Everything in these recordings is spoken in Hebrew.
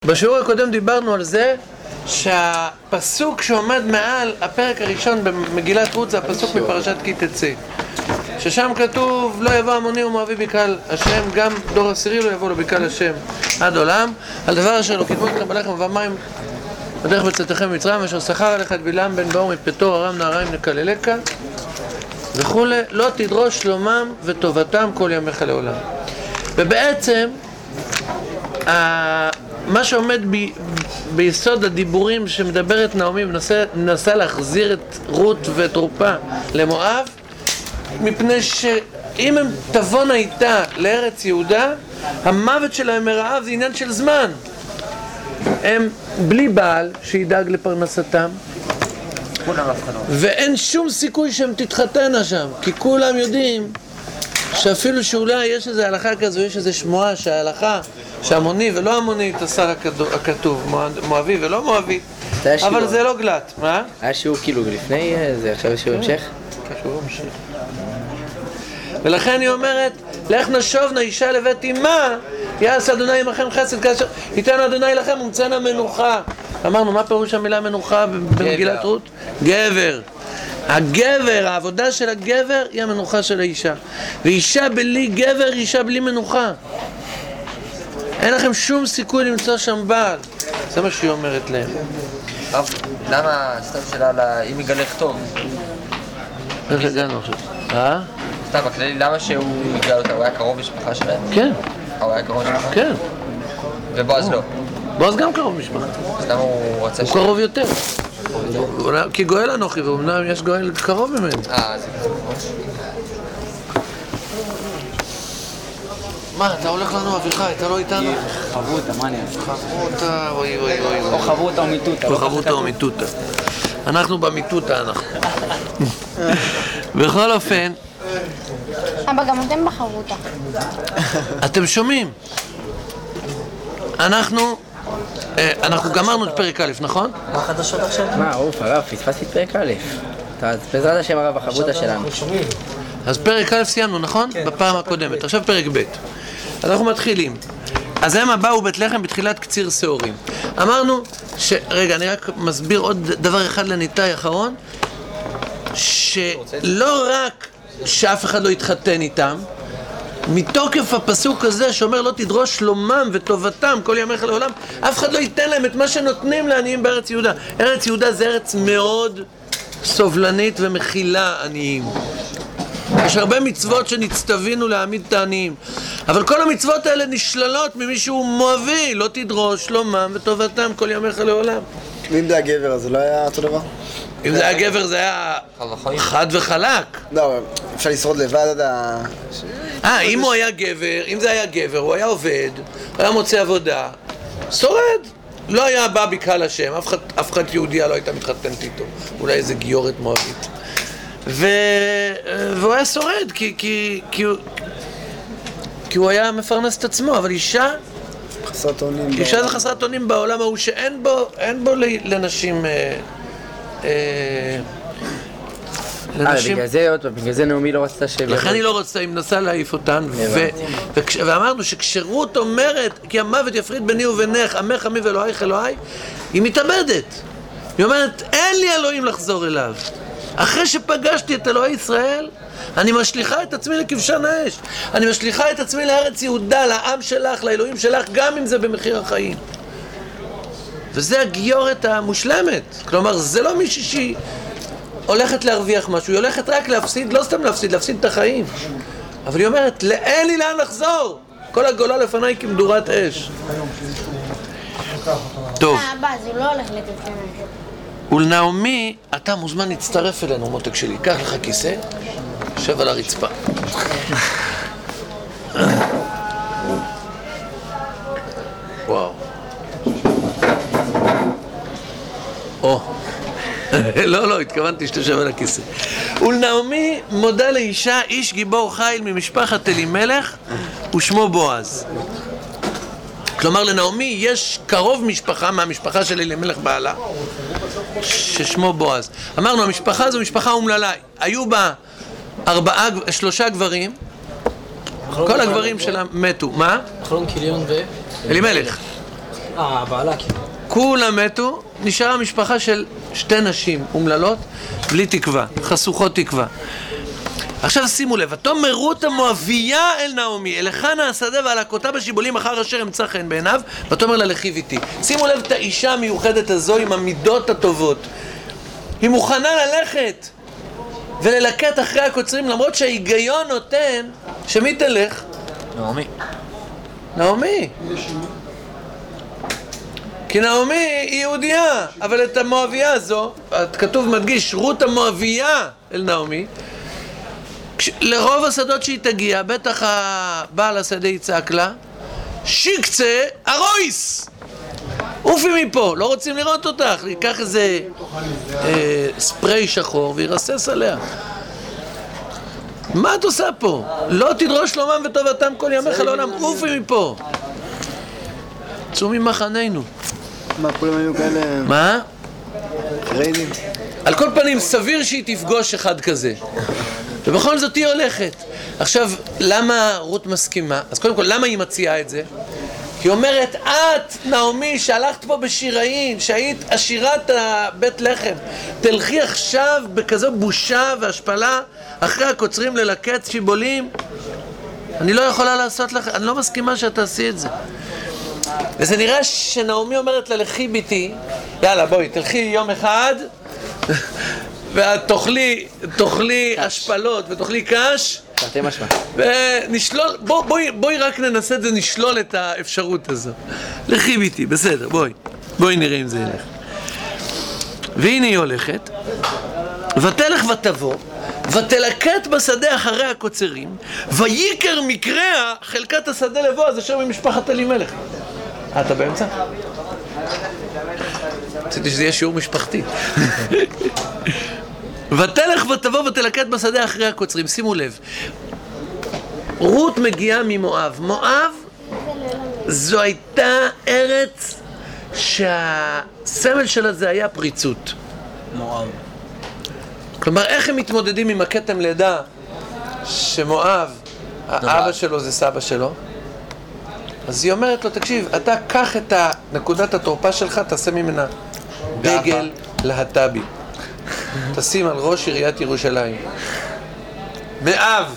בשיעור הקודם דיברנו על זה שהפסוק שעומד מעל הפרק הראשון במגילת רות זה הפסוק מפרשת כי תצא, ששם כתוב לא יבוא עמוני ומואבי בקהל השם, גם דור עשירי לא יבוא לו בקהל השם עד עולם, על דבר אשר לא קידמו אתכם בלחם ובמים בדרך בצאתכם ממצרים, אשר שכר עליך את בלעם בן באור מפתו ארם נהריים נקללך וכולי, לא תדרוש שלומם וטובתם כל ימיך לעולם. ובעצם מה שעומד ביסוד הדיבורים שמדברת נעמי מנסה להחזיר את רות ואת עורפה למואב, מפני שאם הם תבון הייתה לארץ יהודה, המוות שלהם מרעב זה עניין של זמן. הם בלי בעל שידאג לפרנסתם, ואין שום סיכוי שהם תתחתנה שם, כי כולם יודעים שאפילו שאולי יש איזו הלכה כזו, יש איזו שמועה שההלכה שהמוני ולא המוני תסר הכתוב, מואבי ולא מואבי, אבל זה לא גלת. מה? היה שיעור כאילו לפני זה, עכשיו שיעור המשך? שיעור המשך. ולכן היא אומרת, לך נשוב אישה לבית אמה, יעש אדוני עמכם חסד כאשר ייתן אדוני לכם ומצאנה מנוחה. אמרנו, מה פירוש המילה מנוחה במגילת רות? גבר. הגבר, העבודה של הגבר היא המנוחה של האישה, ואישה בלי גבר היא אישה בלי מנוחה. אין לכם שום סיכוי למצוא שם בעל. זה מה שהיא אומרת להם. למה, סתם שאלה, אם יגלך טוב? איך הגענו עכשיו? סתם, הכללי, למה שהוא יגל אותה? הוא היה קרוב משפחה שלהם? כן. הוא היה קרוב משפחה? כן. ובועז לא? בועז גם קרוב משפחה. אז למה הוא רצה הוא קרוב יותר. כי גואל אנוכי, ואומנם יש גואל קרוב ממנו. זה מה, אתה הולך לנו אביחי, אתה לא איתנו? חוו אותה, מה אני אעשה? חוו אותה, אוי אוי אוי. או חוו אותה או מיטוטה. או חוו אותה או מיטוטה. אנחנו במיטוטה אנחנו. בכל אופן, אבל גם אתם בחרו אותה. אתם שומעים? אנחנו גמרנו את פרק א', נכון? מה החדשות עכשיו? מה, הרב, פספסתי את פרק א'. אז בעזרת השם הרב, החברותה שלנו. אז פרק א' סיימנו, נכון? בפעם הקודמת. עכשיו פרק ב'. אז אנחנו מתחילים. אז הם באו בית לחם בתחילת קציר שעורים. אמרנו רגע, אני רק מסביר עוד דבר אחד לניתאי אחרון, שלא רק שאף אחד לא יתחתן איתם, מתוקף הפסוק הזה שאומר לא תדרוש שלומם וטובתם כל ימיך לעולם, אף אחד לא ייתן להם את מה שנותנים לעניים בארץ יהודה. ארץ יהודה זה ארץ מאוד סובלנית ומכילה עניים. יש הרבה מצוות שנצטווינו להעמיד את העניים, אבל כל המצוות האלה נשללות ממישהו מואבי. לא תדרוש שלומם וטובתם כל ימיך לעולם. ואם זה הגבר, אז זה לא היה אותו דבר? אם זה היה גבר זה היה חד וחלק. לא, אפשר לשרוד לבד עד אם הוא היה גבר, אם זה היה גבר, הוא היה עובד, הוא היה מוצא עבודה, שורד. לא היה בא בקהל השם, אף אחד יהודיה לא הייתה מתחתנת איתו, אולי איזה גיורת מואבית. והוא היה שורד כי הוא היה מפרנס את עצמו, אבל אישה חסרת אונים. אישה זה חסרת אונים בעולם ההוא שאין בו לנשים בגלל זה נעמי לא רצתה לכן היא לא רצתה, היא מנסה להעיף אותן. ואמרנו שכשרות אומרת כי המוות יפריד ביני ובינך, עמך עמי ואלוהיך אלוהי, היא מתאבדת. היא אומרת אין לי אלוהים לחזור אליו. אחרי שפגשתי את אלוהי ישראל, אני משליחה את עצמי לכבשן האש, אני משליחה את עצמי לארץ יהודה, לעם שלך, לאלוהים שלך, גם אם זה במחיר החיים. וזה הגיורת המושלמת. כלומר, זה לא מישהי שהיא הולכת להרוויח משהו, היא הולכת רק להפסיד, לא סתם להפסיד את החיים. אבל היא אומרת, אין לי לאן לחזור, כל הגולה לפניי כמדורת אש. טוב. אבא, זה לא הולך לתת. ולנעמי, אתה מוזמן להצטרף אלינו, מותק שלי. קח לך כיסא, שב על הרצפה. וואו. לא, התכוונתי שתשב על הכיסא. ולנעמי מודה לאישה, איש גיבור חיל ממשפחת אלימלך, ושמו בועז. כלומר, לנעמי יש קרוב משפחה מהמשפחה של אלימלך בעלה, ששמו בועז. אמרנו, המשפחה הזו משפחה אומללה. היו בה 3 גברים, כל הגברים שלה מתו. מה? חלום קיליון ו... אלימלך. בעלה כאילו. כולם מתו, נשארה משפחה של 2 נשים אומללות, בלי תקווה, חשוכות תקווה. עכשיו שימו לב, ותאמר רות המואביה אל נעמי, אלך נא השדה והלקותה בשיבולים אחר אשר אמצא חן בעיניו, ותאמר לה לכי ביתי. שימו לב את האישה המיוחדת הזו עם המידות הטובות. היא מוכנה ללכת וללקט אחרי הקוצרים, למרות שההיגיון נותן שמי תלך? נעמי. נעמי. כי נעמי היא יהודייה, אבל את המואביה הזו, כתוב מדגיש, רות המואביה אל נעמי, לרוב השדות שהיא תגיע, בטח הבעל השדה יצעק לה, שיקצה ארויס! עופי מפה, לא רוצים לראות אותך, ייקח איזה ספרי שחור וירסס עליה. מה את עושה פה? לא תדרוש שלומם וטובתם כל ימיך לעולם, עופי מפה! צאו ממחננו. מה, כולם היו כאלה... מה? ריידים? על כל פנים, סביר שהיא תפגוש אחד כזה. ובכל זאת היא הולכת. עכשיו, למה רות מסכימה? אז קודם כל, למה היא מציעה את זה? כי היא אומרת, את, נעמי, שהלכת פה בשיראין, שהיית עשירת בית לחם, תלכי עכשיו בכזו בושה והשפלה, אחרי הקוצרים ללקט שיבולים, אני לא יכולה לעשות לך, אני לא מסכימה שאת תעשי את זה. וזה נראה שנעמי אומרת לה, לכי ביתי, יאללה בואי, תלכי יום אחד, ותאכלי השפלות ותאכלי קש, תרתי משמע. ונשלול, בואי רק ננסה את זה, נשלול את האפשרות הזו. לכי ביתי, בסדר, בואי נראה אם זה ילך. והנה היא הולכת, ותלך ותבוא, ותלקט בשדה אחרי הקוצרים, ויקר מקריה חלקת השדה לבועז אשר ממשפחת אלימלך. אתה באמצע? רציתי שזה יהיה שיעור משפחתי. ותלך ותבוא ותלקט בשדה אחרי הקוצרים. שימו לב, רות מגיעה ממואב. מואב זו הייתה ארץ שהסמל שלה זה היה פריצות. מואב. כלומר, איך הם מתמודדים עם הכתם לידה שמואב, האבא שלו זה סבא שלו? אז היא אומרת לו, תקשיב, אתה קח את נקודת התורפה שלך, תעשה ממנה דגל להט"בי. תשים על ראש עיריית ירושלים. מאב.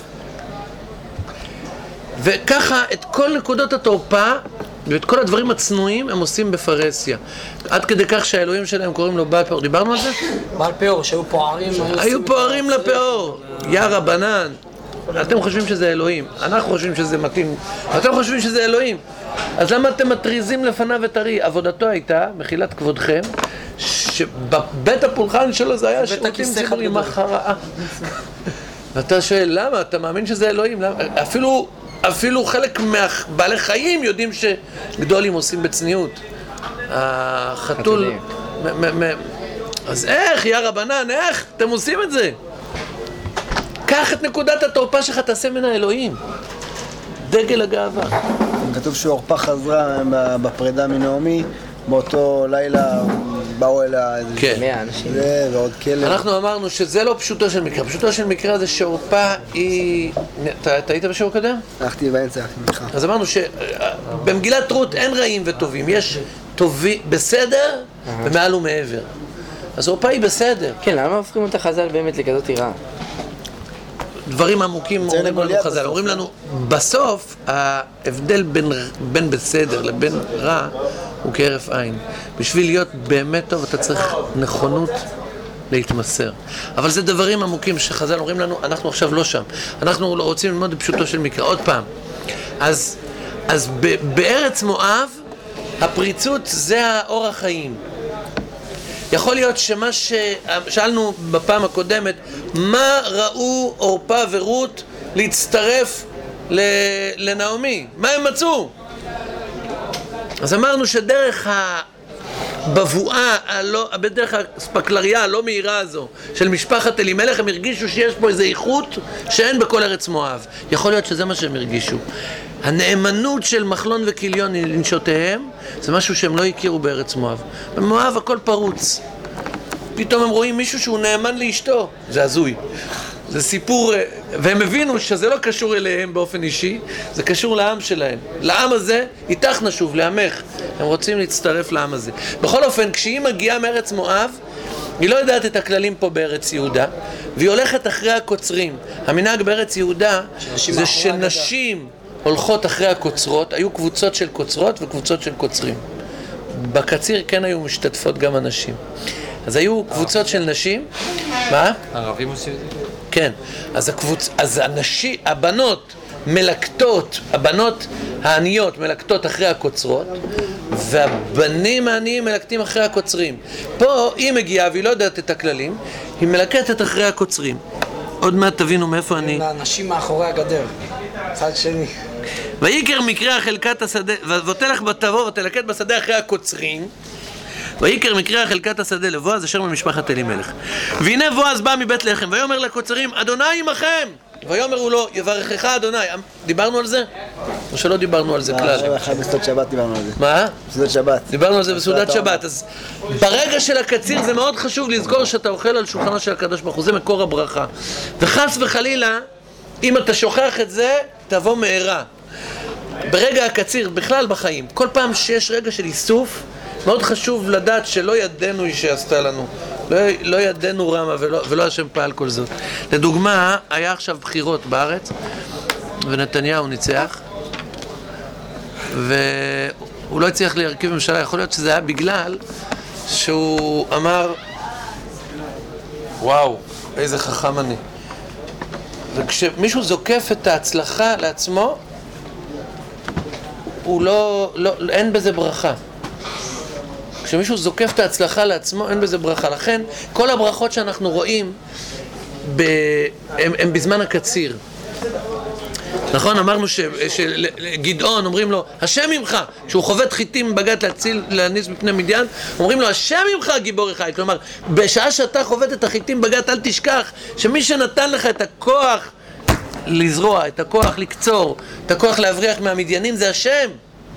וככה את כל נקודות התורפה ואת כל הדברים הצנועים הם עושים בפרסיה. עד כדי כך שהאלוהים שלהם קוראים לו בעל פאור. דיברנו על זה? בעל פאור, שהיו פוערים. היו פוערים לפאור. יא רבנן. אתם חושבים שזה אלוהים. אנחנו חושבים שזה מתאים. אתם חושבים שזה אלוהים. אז למה אתם מטריזים לפניו את הרי? עבודתו הייתה, מחילת כבודכם, שבבית הפולחן שלו זה היה שירותים ציבוריים הכרעה. ואתה שואל, למה? אתה מאמין שזה אלוהים? למה? אפילו חלק מהבעלי חיים יודעים שגדולים עושים בצניעות. החתול... אז איך, יא רבנן, איך? אתם עושים את זה? קח את נקודת התורפה שלך, תעשה ממנה אלוהים. דגל הגאווה. כתוב שעורפה חזרה בפרידה מנעמי, באותו לילה באו אליה כן. 100 אנשים. ועוד כלב. אנחנו אמרנו שזה לא פשוטו של מקרה. פשוטו של מקרה זה שעורפה היא... אתה היית בשיעור קודם? הלכתי באמצע, ממך. אז אמרנו שבמגילת רות אין רעים וטובים. יש טובים בסדר ומעל ומעבר. אז עורפה היא בסדר. כן, למה הופכים אותה חז"ל באמת לכזאת רעה? דברים עמוקים אומרים לנו חז"ל. אומרים לנו, בסוף ההבדל בין בסדר לבין רע הוא כהרף עין. בשביל להיות באמת טוב אתה צריך נכונות להתמסר. אבל זה דברים עמוקים שחז"ל אומרים לנו, אנחנו עכשיו לא שם. אנחנו רוצים ללמוד בפשוטו של מקרה. עוד פעם. אז בארץ מואב הפריצות זה האור החיים. יכול להיות שמה ששאלנו בפעם הקודמת, מה ראו עורפה ורות להצטרף לנעמי? מה הם מצאו? אז אמרנו שדרך הבבואה, בדרך הספקלריה הלא מהירה הזו של משפחת אלימלך, הם הרגישו שיש פה איזו איכות שאין בכל ארץ מואב. יכול להיות שזה מה שהם הרגישו. הנאמנות של מחלון וקיליון לנשותיהם זה משהו שהם לא הכירו בארץ מואב. במואב הכל פרוץ. פתאום הם רואים מישהו שהוא נאמן לאשתו. זה הזוי. זה סיפור, והם הבינו שזה לא קשור אליהם באופן אישי, זה קשור לעם שלהם. לעם הזה, איתך נשוב, לעמך. הם רוצים להצטרף לעם הזה. בכל אופן, כשהיא מגיעה מארץ מואב, היא לא יודעת את הכללים פה בארץ יהודה, והיא הולכת אחרי הקוצרים. המנהג בארץ יהודה זה שנשים הולכות אחרי הקוצרות, היו קבוצות של קוצרות וקבוצות של קוצרים. בקציר כן היו משתתפות גם הנשים. אז היו קבוצות של נשים. מה? הערבים עושים את זה? כן. אז הבנות מלקטות, הבנות העניות מלקטות אחרי הקוצרות, והבנים העניים מלקטים אחרי הקוצרים. פה היא מגיעה והיא לא יודעת את הכללים, היא מלקטת אחרי הקוצרים. עוד מעט תבינו מאיפה אני... לאנשים מאחורי הגדר, צד שני. ויקר מקרה חלקת השדה, ותלך בתבוא ותלקט בשדה אחרי הקוצרים, ויקר מקרה חלקת השדה לבועז אשר ממשפחת אלימלך. והנה בועז בא מבית לחם, ויאמר לקוצרים, אדוני עמכם. ויאמרו לו, יברכך אדוני. דיברנו על זה? או שלא דיברנו על זה כלל? אחרי בסעודת שבת דיברנו על זה. מה? בסעודת שבת. דיברנו על זה בסעודת שבת. אז ברגע של הקציר זה מאוד חשוב לזכור שאתה אוכל על שולחנו של הקדוש ברוך הוא. זה מקור הברכה. וחס וחלילה, אם אתה שוכח את זה, תבוא מהרה. ברגע הקציר, בכלל בחיים, כל פעם שיש רגע של איסוף, מאוד חשוב לדעת שלא ידנו היא שעשתה לנו. לא ידנו רמה ולא השם פעל כל זאת. לדוגמה, היה עכשיו בחירות בארץ, ונתניהו ניצח, והוא לא הצליח להרכיב ממשלה. יכול להיות שזה היה בגלל שהוא אמר, וואו, איזה חכם אני. וכשמישהו זוקף את ההצלחה לעצמו, אין בזה ברכה. כשמישהו זוקף את ההצלחה לעצמו, אין בזה ברכה. לכן, כל הברכות שאנחנו רואים, הם בזמן הקציר. נכון? אמרנו שגדעון, אומרים לו, השם ממך, כשהוא חובט חיטים בגת להניס בפני מדיין, אומרים לו, השם ממך גיבור החי. כלומר, בשעה שאתה חובט את החיטים בגת, אל תשכח שמי שנתן לך את הכוח לזרוע, את הכוח לקצור, את הכוח להבריח מהמדיינים, זה השם.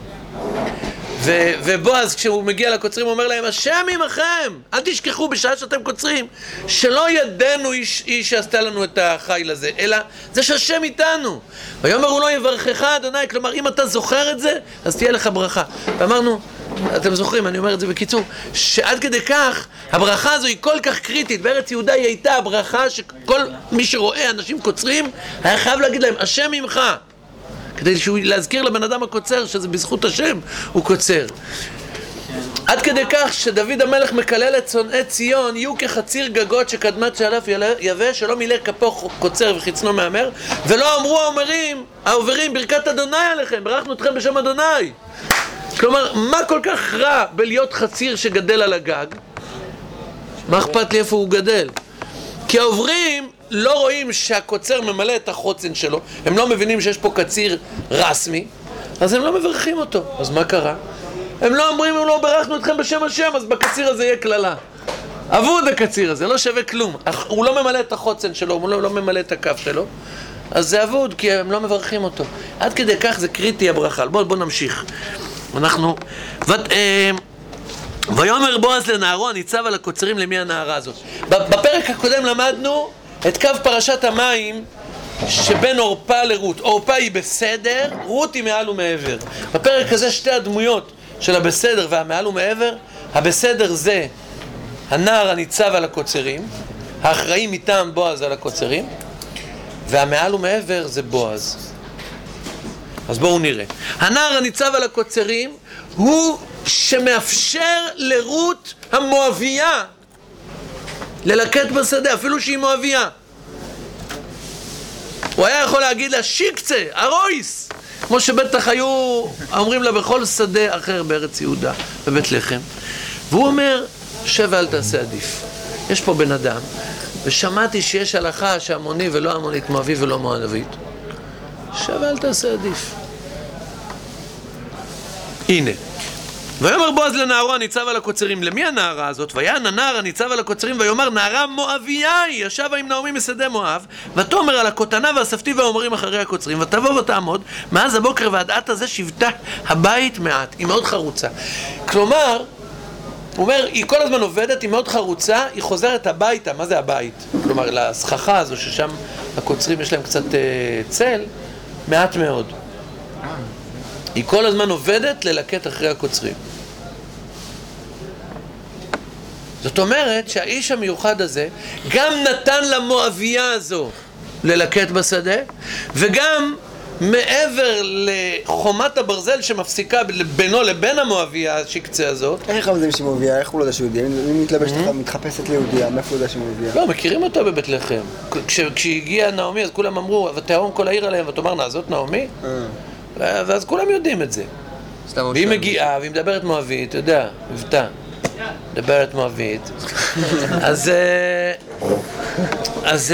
ובועז כשהוא מגיע לקוצרים הוא אומר להם, השם עמכם, אל תשכחו בשעה שאתם קוצרים שלא ידנו היא שעשתה לנו את החיל הזה, אלא זה שהשם איתנו. ויאמרו לו יברכך אדוני, כלומר אם אתה זוכר את זה אז תהיה לך ברכה. ואמרנו, אתם זוכרים, אני אומר את זה בקיצור, שעד כדי כך הברכה הזו היא כל כך קריטית. בארץ יהודה היא הייתה הברכה שכל מי שרואה אנשים קוצרים היה חייב להגיד להם, השם עמך, כדי להזכיר לבן אדם הקוצר שזה בזכות השם הוא קוצר. עד כדי כך שדוד המלך מקלל את שונאי ציון, יהיו כחציר גגות שקדמת שעלף יבש, שלא מילא כפו קוצר וחצנו מאמר, ולא אמרו העוברים ברכת אדוני עליכם, ברכנו אתכם בשם אדוני. כלומר, מה כל כך רע בלהיות חציר שגדל על הגג? מה אכפת לי איפה הוא גדל? כי העוברים לא רואים שהקוצר ממלא את החוצן שלו, הם לא מבינים שיש פה קציר רסמי, אז הם לא מברכים אותו. אז מה קרה? הם לא אומרים, הם לא ברכנו אתכם בשם השם, אז בקציר הזה יהיה כללה. אבוד הקציר הזה, לא שווה כלום. הוא לא ממלא את החוצן שלו, הוא לא ממלא את הכף שלו, אז זה אבוד, כי הם לא מברכים אותו. עד כדי כך זה קריטי הברכה. בואו נמשיך. אנחנו... ויאמר בועז לנערו הניצב על הקוצרים למי הנערה הזאת. בפרק הקודם למדנו את קו פרשת המים שבין אורפה לרות. אורפה היא בסדר, רות היא מעל ומעבר. בפרק הזה שתי הדמויות של הבסדר והמעל ומעבר. הבסדר זה הנער הניצב על הקוצרים, האחראי מטעם בועז על הקוצרים, והמעל ומעבר זה בועז. אז בואו נראה. הנער הניצב על הקוצרים הוא שמאפשר לרות המואביה ללקט בשדה, אפילו שהיא מואביה. הוא היה יכול להגיד לה שיקצה, ארויס, כמו שבטח היו אומרים לה בכל שדה אחר בארץ יהודה, בבית לחם. והוא אומר, שב ואל תעשה עדיף. יש פה בן אדם, ושמעתי שיש הלכה שהמוני ולא המונית, מואבי ולא מואבית. שב ואל תעשה עדיף. הנה. ויאמר בועז לנערו הניצב על הקוצרים, למי הנערה הזאת? ויען הנער הניצב על הקוצרים ויאמר, נערה מואביה היא, ישבה עם נעמי משדה מואב, ותאמר על הכותנה והשפתי והאומרים אחרי הקוצרים, ותבוא ותעמוד, מאז הבוקר ועד עתה זה שבתה הבית מעט. היא מאוד חרוצה. כלומר, הוא אומר, היא כל הזמן עובדת, היא מאוד חרוצה, היא חוזרת הביתה. מה זה הבית? כלומר, לסככה הזו ששם הקוצרים יש להם קצת צל, מעט מאוד. היא כל הזמן עובדת ללקט אחרי הקוצרים. זאת אומרת שהאיש המיוחד הזה גם נתן למואביה הזו ללקט בשדה, וגם מעבר לחומת הברזל שמפסיקה בינו לבין המואביה השקצה הזאת. איך יודעים שהיא מואביה? איך הוא לא יודע שהיא יהודיה? אם מתחפשת ליהודיה, מאיפה הוא יודע שהיא מואביה? לא, מכירים אותה בבית לחם. כשהגיעה נעמי אז כולם אמרו, ותהום כל העיר עליהם, ותאמרנה, זאת נעמי? ואז כולם יודעים את זה. והיא מגיעה, והיא מדברת מואבית, אתה יודע, מבטא. מדברת מואבית. אז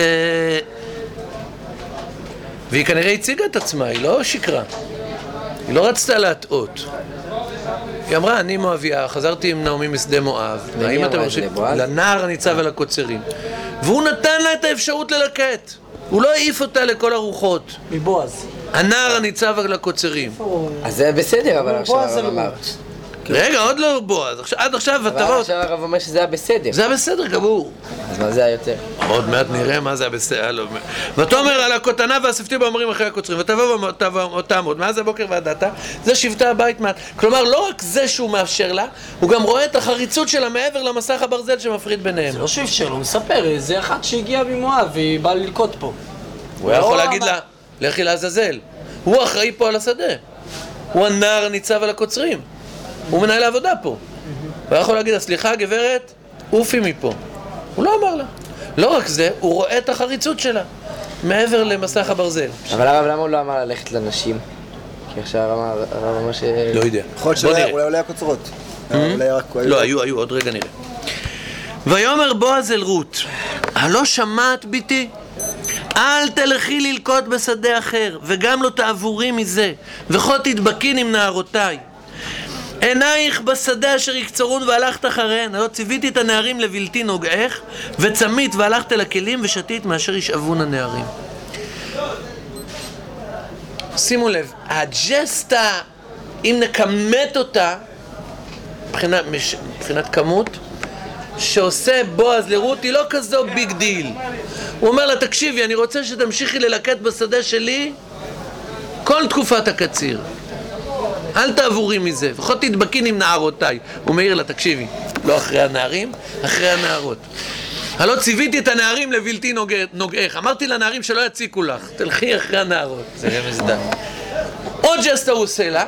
והיא כנראה הציגה את עצמה, היא לא שקרה. היא לא רצתה להטעות. היא אמרה, אני מואביה, חזרתי עם נעמי משדה מואב. האם אתם חושבים? לנער הניצב על הקוצרים. והוא נתן לה את האפשרות ללקט. הוא לא העיף אותה לכל הרוחות. מבועז. הנער הניצב על הקוצרים. אז זה בסדר, אבל עכשיו הרב אמר. רגע, עוד לא בועז. עד עכשיו אבל ותרות. עכשיו הרב אומר שזה היה בסדר. זה היה בסדר גמור. אז מה זה היה יותר? עוד מעט נראה מה זה היה בסדר. ותאמר על הכותנה והשפתי באומרים אחרי הקוצרים, ותבוא ותעמוד, מאז הבוקר ועדת, זה שבטי הבית מעט. כלומר, לא רק זה שהוא מאפשר לה, הוא גם רואה את החריצות שלה מעבר למסך הברזל שמפריד ביניהם. זה לא שאפשר, הוא מספר, זה אחד שהגיע ממואב והיא באה ללקוט פה. הוא היה יכול להגיד לה, לכי לעזאזל. הוא אחראי פה על השדה. הוא הנער הניצב על הקוצרים. הוא מנהל העבודה פה. הוא היה יכול להגיד, סליחה גברת, אופי מפה. הוא לא אמר לה. לא רק זה, הוא רואה את החריצות שלה מעבר למסך הברזל. אבל הרב, למה הוא לא אמר ללכת לנשים? כי עכשיו הרב אמר ש... לא יודע. יכול להיות שאולי הקוצרות. לא, היו, עוד רגע נראה. ויאמר בועז אל רות, הלא שמעת ביתי? אל תלכי ללקוט בשדה אחר, וגם לא תעבורי מזה, וכה תדבקין עם נערותיי. עינייך בשדה אשר יקצרון והלכת אחריהן, הלא ציוויתי את הנערים לבלתי נוגעך, וצמית והלכת לכלים ושתית מאשר ישאבון הנערים. שימו לב, הג'סטה, אם נכמת אותה, מבחינת כמות, שעושה בועז לרות, היא לא כזו ביג דיל. הוא אומר לה, תקשיבי, אני רוצה שתמשיכי ללקט בשדה שלי כל תקופת הקציר. אל תעבורי מזה, לפחות תדבקין עם נערותיי. הוא מעיר לה, תקשיבי, לא אחרי הנערים, אחרי הנערות. הלא ציוויתי את הנערים לבלתי נוגעך. אמרתי לנערים שלא יציקו לך, תלכי אחרי הנערות. זה רמז דם. עוד ג'סטה הוא עושה לה,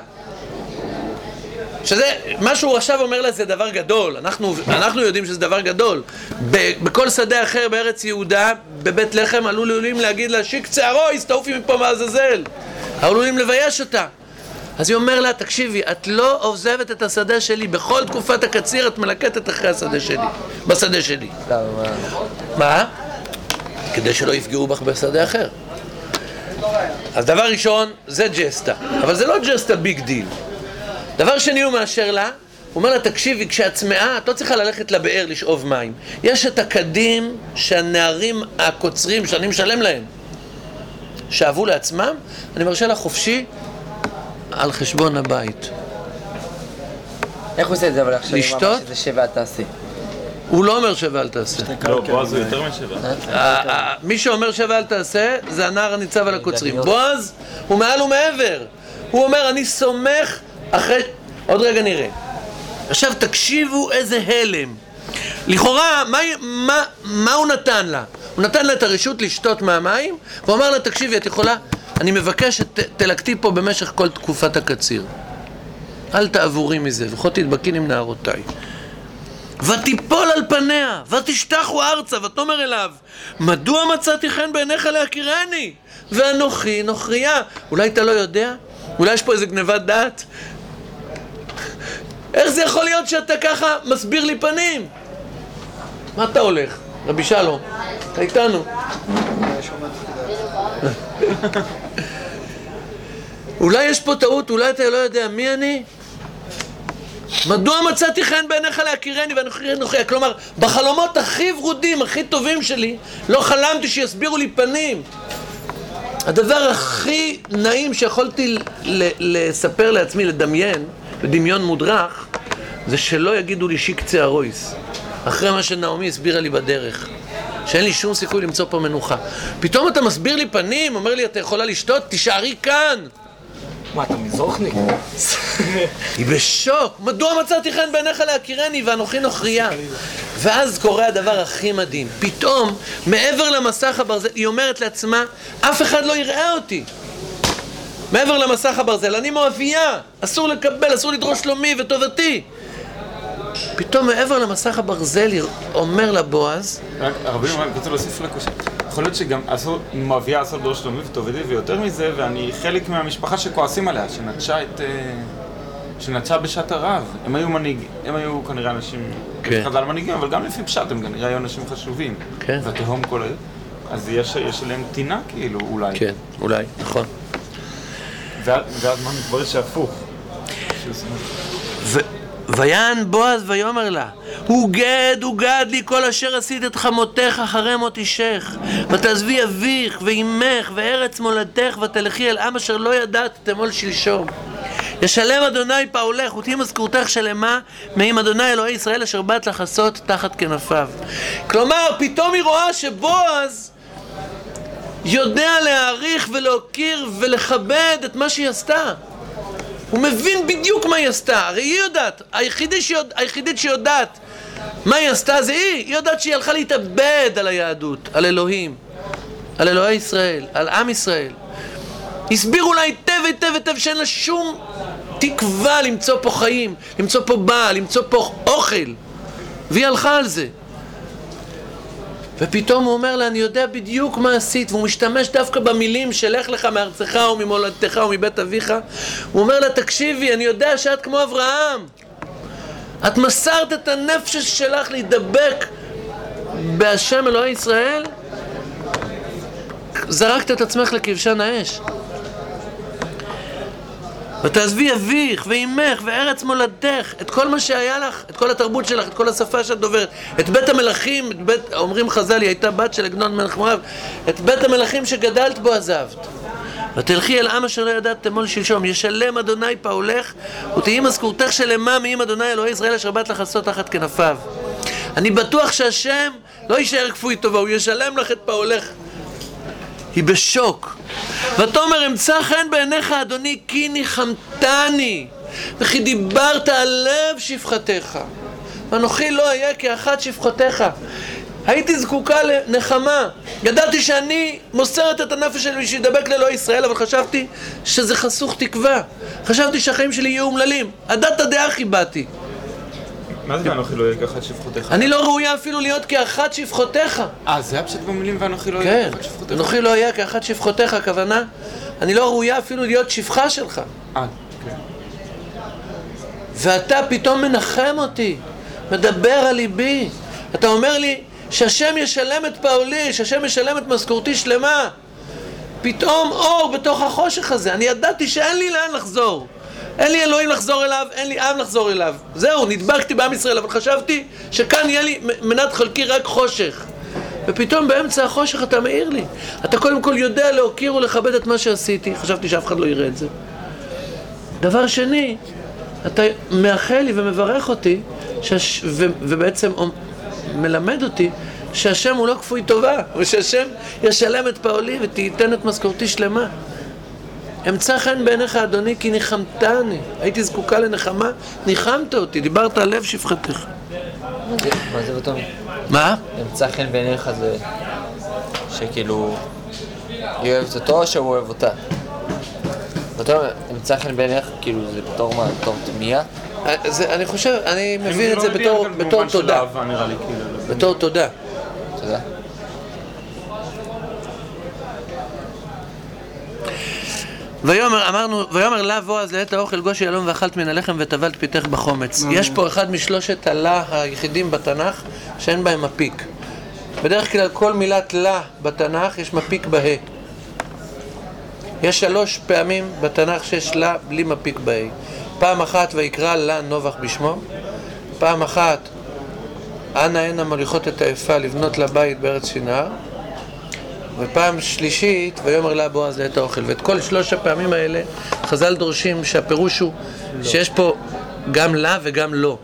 שזה, מה שהוא עכשיו אומר לה זה דבר גדול, אנחנו יודעים שזה דבר גדול. בכל שדה אחר בארץ יהודה, בבית לחם, עלולים להגיד לה, שיק צערו, הסתעופי מפה מעזאזל. עלולים לבייש אותה. אז היא אומר לה, תקשיבי, את לא עוזבת את השדה שלי, בכל תקופת הקציר את מלקטת אחרי השדה שלי, בשדה שלי. מה? כדי שלא יפגעו בך בשדה אחר. אז דבר ראשון, זה ג'סטה, אבל זה לא ג'סטה ביג דיל. דבר שני הוא מאשר לה, הוא אומר לה, תקשיבי, כשאת צמאה, את לא צריכה ללכת לבאר לשאוב מים. יש את הקדים שהנערים הקוצרים, שאני משלם להם, שאבו לעצמם, אני מרשה לה חופשי על חשבון הבית. איך הוא עושה את זה? אבל עכשיו לשתות? הוא אמר שזה שבע תעשה. הוא לא אומר שבע אל תעשה. לא, בועז הוא יותר משבע. מי שאומר שבע אל תעשה, זה הנער הניצב על הקוצרים. בועז הוא מעל ומעבר. הוא אומר, אני סומך אחרי... עוד רגע נראה. עכשיו תקשיבו איזה הלם. לכאורה, מה הוא נתן לה? הוא נתן לה את הרשות לשתות מהמים, והוא אמר לה, תקשיבי, את יכולה... אני מבקש שתלקטי פה במשך כל תקופת הקציר. אל תעבורי מזה, וכה תדבקין עם נערותיי. ותיפול על פניה, ותשתחו ארצה, ותאמר אליו, מדוע מצאתי חן בעיניך להכירני? ואנוכי נוכריה. אולי אתה לא יודע? אולי יש פה איזה גנבת דעת? איך זה יכול להיות שאתה ככה מסביר לי פנים? מה אתה הולך? רבי שלום, אתה איתנו. אולי יש פה טעות, אולי אתה לא יודע מי אני? מדוע מצאתי חן בעיניך להכירני ואנוכי נוכריה? כלומר, בחלומות הכי ורודים, הכי טובים שלי, לא חלמתי שיסבירו לי פנים. הדבר הכי נעים שיכולתי לספר לעצמי, לדמיין, בדמיון מודרך, זה שלא יגידו לי שיק צערויס, אחרי מה שנעמי הסבירה לי בדרך, שאין לי שום סיכוי למצוא פה מנוחה. פתאום אתה מסביר לי פנים, אומר לי, אתה יכולה לשתות, תישארי כאן. מה, אתה מזרוחניק? היא בשוק. מדוע מצאתי חן בעיניך להכירני ואנוכי נוכריה? ואז קורה הדבר הכי מדהים. פתאום, מעבר למסך הברזל, היא אומרת לעצמה, אף אחד לא יראה אותי. מעבר למסך הברזל, אני מואביה, אסור לקבל, אסור לדרוש שלומי וטובתי. פתאום מעבר למסך הברזל, אומר לה בועז, הרבים רק רוצה להוסיף לקושי. יכול להיות שגם מואביה אסור לדרוש שלומי וטובתי, ויותר מזה, ואני חלק מהמשפחה שכועסים עליה, שנטשה בשעת הרב. הם היו כנראה אנשים, חז"ל מנהיגים, אבל גם לפי פשט הם כנראה היו אנשים חשובים. והתהום כל היום. אז יש עליהם טינה כאילו, אולי. כן, אולי, נכון. ואז מה מתברר שהפוך? ויען בועז ויאמר לה, הוגד לי כל אשר עשית את חמותך אחרי מות אישך, ותעזבי אביך ואימך וארץ מולדתך ותלכי אל עם אשר לא ידעת תמול שלשום. ישלם אדוני פעולך ותהי מזכורתך שלמה מעם אדוני אלוהי ישראל אשר באת לחסות תחת כנפיו. כלומר, פתאום היא רואה שבועז יודע להעריך ולהוקיר ולכבד את מה שהיא עשתה. הוא מבין בדיוק מה היא עשתה. הרי היא יודעת, היחידית שיודעת מה היא עשתה זה היא יודעת שהיא הלכה להתאבד על היהדות, על אלוהים, על אלוהי ישראל, על עם ישראל. הסבירו לה היטב שאין לה שום תקווה למצוא פה חיים, למצוא פה בעל, למצוא פה אוכל, והיא הלכה על זה. ופתאום הוא אומר לה, אני יודע בדיוק מה עשית, והוא משתמש דווקא במילים שלך לך מארצך או ממולדתך או מבית אביך. הוא אומר לה, תקשיבי, אני יודע שאת כמו אברהם, את מסרת את הנפש שלך להידבק בהשם אלוהי ישראל, זרקת את עצמך לכבשן האש. ותעזבי אביך ואימך וארץ מולדתך, את כל מה שהיה לך, את כל התרבות שלך, את כל השפה שאת דוברת, את בית המלכים, אומרים חז"ל, היא הייתה בת של עגנון מלך מואב, את בית המלכים שגדלת בו עזבת. ותלכי אל עם אשר לא ידעת תמול שלשום, ישלם אדוני פעולך ותהי מזכורתך שלמה מעם אדוני אלוהי ישראל אשר באת לחסות תחת כנפיו. אני בטוח שהשם לא יישאר כפוי טובה, הוא ישלם לך את פעולך. היא בשוק. ותאמר אמצא חן בעיניך אדוני כי ניחמתני וכי דיברת על לב שפחתך ואנוכי לא אהיה כאחת שפחותיך. הייתי זקוקה לנחמה, ידעתי שאני מוסרת את הנפש שלי בשביל לדבק לאלוהי ישראל, אבל חשבתי שזה חסוך תקווה, חשבתי שהחיים שלי יהיו אומללים, עדת הדעה חיבתי. מה זה ואנוכי לא אהיה כאחת שפחותיך? אני לא ראויה אפילו להיות כאחת שפחותיך. זה היה פשוט במילים ואנוכי לא אהיה כאחת שפחותיך? כן, אנוכי לא אהיה כאחת שפחותיך, הכוונה אני לא ראויה אפילו להיות שפחה שלך. כן. ואתה פתאום מנחם אותי, מדבר על ליבי, אתה אומר לי שהשם ישלם את פעולי, שהשם ישלם את משכורתי שלמה. פתאום אור בתוך החושך הזה. אני ידעתי שאין לי לאן לחזור, אין לי אלוהים לחזור אליו, אין לי עם לחזור אליו. זהו, נדבקתי בעם ישראל, אבל חשבתי שכאן יהיה לי מנת חלקי רק חושך. ופתאום באמצע החושך אתה מאיר לי. אתה קודם כל יודע להוקיר ולכבד את מה שעשיתי. חשבתי שאף אחד לא יראה את זה. דבר שני, אתה מאחל לי ומברך אותי, ובעצם מלמד אותי שהשם הוא לא כפוי טובה, ושהשם ישלם את פעולי ותיתן את משכורתי שלמה. אמצא חן בעיניך אדוני כי ניחמתני, הייתי זקוקה לנחמה, ניחמת אותי, דיברת על לב שפחתך. מה זה אותו? מה? אמצא חן בעיניך זה שכאילו היא אוהבת אותו או שהוא אוהב אותה? ואתה אומר, אמצא חן בעיניך כאילו זה בתור מה? בתור תמייה? אני חושב, אני מבין את זה בתור תודה. בתור תודה. תודה. ויאמר לה בועז לעת האוכל גושי אלון ואכלת מן הלחם וטבלת פיתך בחומץ. יש פה אחד משלושת הלה היחידים בתנ"ך שאין בהם מפיק. בדרך כלל כל מילת לה בתנ"ך יש מפיק בה. יש 3 פעמים בתנ"ך שיש לה בלי מפיק בה. פעם אחת ויקרא לה נובח בשמו, פעם אחת אנה הנה מוליכות את היפה לבנות לה בית בארץ שנער, ופעם שלישית ויאמר לה בועז לעת האוכל. ואת כל 3 הפעמים האלה חז"ל דורשים שהפירוש הוא שיש פה גם לה וגם לא.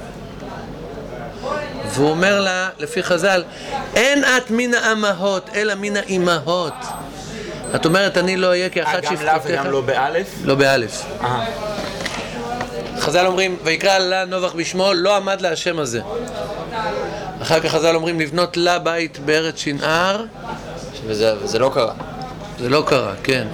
והוא אומר לה לפי חז"ל, אין את מן האמהות אלא מן האימהות. את אומרת אני לא אהיה כאחת שפחותיך. גם לה וגם לא באלף? לא באלף. חז"ל אומרים, ויקרא לה נובח בשמו, לא עמד לה השם הזה. אחר כך חז"ל אומרים לבנות לה בית בארץ שנער. וזה לא קרה. זה לא קרה, כן.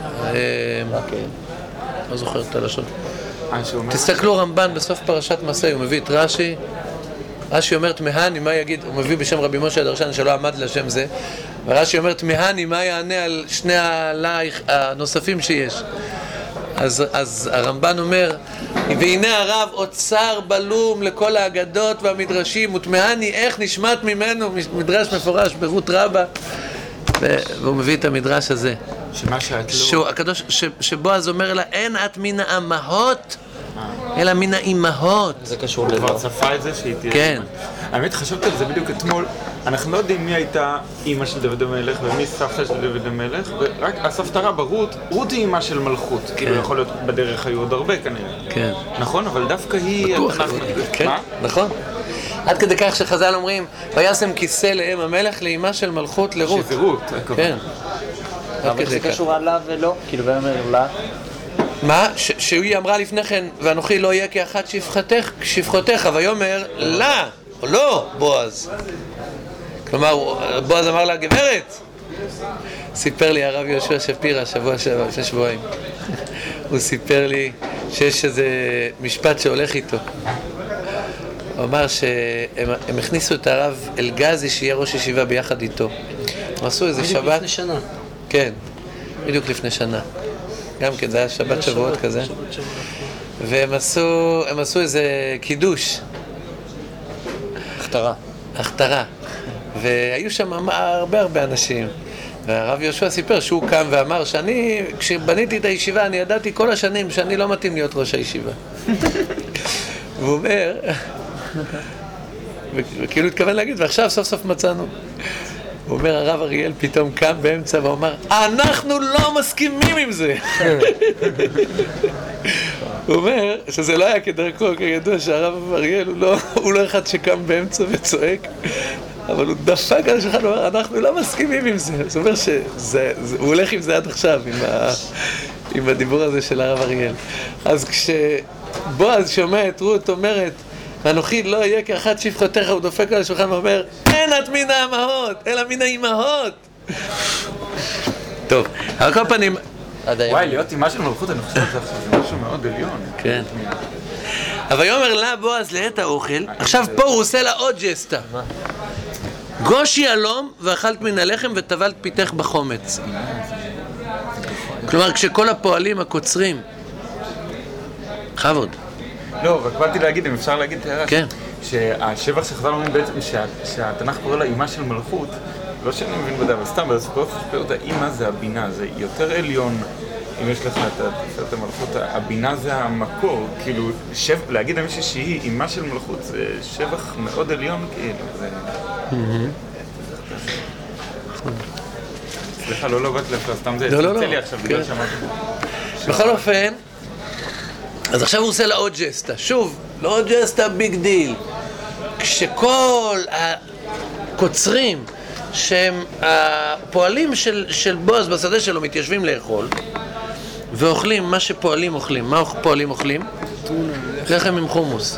לא זוכר את הלשון. תסתכלו רמב"ן בסוף פרשת מסעי, הוא מביא את רש"י. רש"י אומר תמהני, מה יגיד? הוא מביא בשם רבי משה הדרשן שלא עמד לשם זה. ורש"י אומר תמהני, מה יענה על שני הלייך הנוספים שיש? אז הרמב"ן אומר, והנה הרב אוצר בלום לכל האגדות והמדרשים, ותמהני איך נשמט ממנו, מדרש מפורש ברות רבה, והוא מביא את המדרש הזה. שמה שאת שהוא הקדוש, שבועז אומר לה, אין את מן האמהות, אלא מן האימהות. זה קשור הוא לזה. כבר צפה את זה שהיא תהיה... כן. האמת, חשבתי על זה בדיוק אתמול. אנחנו לא יודעים מי הייתה אימא של דוד המלך ומי סבתא של דוד המלך, ורק הסבתא רבא, רות היא אימא של מלכות. כאילו יכול להיות בדרך היו עוד הרבה כנראה. כן. נכון, אבל דווקא היא... כן, נכון. עד כדי כך שחז"ל אומרים, וישם כיסא לאם המלך לאימה של מלכות לרות. שזה רות. כן. אבל זה קשור עליו ולא? כאילו ואומר לה? מה? שהיא אמרה לפני כן, ואנוכי לא יהיה כאחת שפחותיך, ויאמר לה, או לא, בועז. כלומר, בועז אמר לה, גברת! סיפר לי הרב יהושע שפירא, לפני שבועיים. הוא סיפר לי שיש איזה משפט שהולך איתו. הוא אמר שהם הכניסו את הרב אלגזי שיהיה ראש ישיבה ביחד איתו. הם עשו איזה שבת. בדיוק לפני שנה. כן, בדיוק לפני שנה. גם כן, זה היה שבת שבועות כזה. והם עשו איזה קידוש. הכתרה. והיו שם הרבה אנשים. והרב יהושע סיפר שהוא קם ואמר שאני, כשבניתי את הישיבה, אני ידעתי כל השנים שאני לא מתאים להיות ראש הישיבה. והוא אומר, וכאילו התכוון להגיד, ועכשיו סוף סוף מצאנו. הוא אומר, הרב אריאל פתאום קם באמצע ואומר, אנחנו לא מסכימים עם זה. הוא אומר שזה לא היה כדרכו, כידוע שהרב אריאל הוא לא אחד שקם באמצע וצועק, אבל הוא דפק על השולחן ואומר, אנחנו לא מסכימים עם זה. זאת אומרת שהוא הולך עם זה עד עכשיו, עם הדיבור הזה של הרב אריאל. אז כשבועז שומע את רות אומרת, ואנוכי לא יהיה כאחת שפחותיך, הוא דופק על השולחן ואומר, אין את מן האמהות, אלא מן האימהות. טוב, על כל פנים... וואי, להיות אימה של מלכות, אני חושב שזה משהו מאוד עליון. כן. אבל יאמר לה בועז לעת האוכל, עכשיו פה הוא עושה לה עוד ג'סטה. גושי אלום ואכלת מן הלחם וטבלת פיתך בחומץ. כלומר, כשכל הפועלים הקוצרים, חבוד. לא, רק באתי להגיד, אם אפשר להגיד, כן. שהשבח שחז"ל אומרים בעצם שהתנ"ך קורא לה אימה של מלכות, לא שאני מבין בזה, אבל סתם, בספרות את האימא זה הבינה, זה יותר עליון, אם יש לך את תפיסת המלכות, הבינה זה המקור, כאילו, להגיד למישהו שהיא אימה של מלכות זה שבח מאוד עליון, כאילו, זה... סליחה, לא באתי להפלא, סתם זה יצא לי עכשיו, בגלל שאמרתי. בכל אופן, אז עכשיו הוא עושה לה עוד ג'סטה. שוב, לא עוד ג'סטה ביג דיל. כשכל הקוצרים שהם הפועלים של בועז בשדה שלו מתיישבים לאכול ואוכלים מה שפועלים אוכלים. מה פועלים אוכלים? לחם עם חומוס.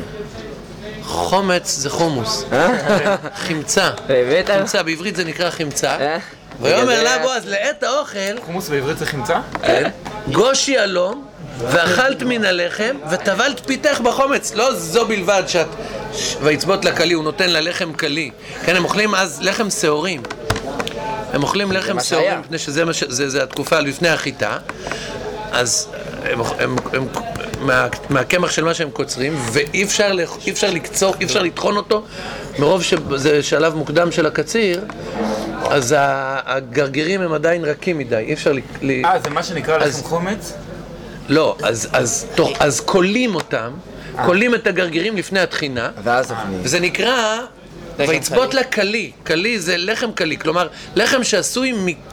חומץ זה חומוס. חמצה. חמצה, בעברית זה נקרא חמצה. ויאמר לה בועז, לעת האוכל... חומוס בעברית זה חמצה? כן. גושי אלום ואכלת מן הלחם וטבלת פיתך בחומץ. לא זו בלבד שאת ויצבות לקלי, הוא נותן לה לחם קלי. כן, הם אוכלים אז לחם שעורים. הם אוכלים לחם שעורים מפני שזה התקופה לפני החיטה. אז הם מהקמח של מה שהם קוצרים, ואי אפשר לקצור, אי אפשר לטחון אותו מרוב שזה שלב מוקדם של הקציר. אז הגרגירים הם עדיין רכים מדי, אי אפשר זה מה שנקרא לחם חומץ? לא, אז קולים אותם, קולים את הגרגירים לפני התחינה, וזה נקרא ויצבות לה קלי. קלי זה לחם קלי, כלומר לחם שעשוי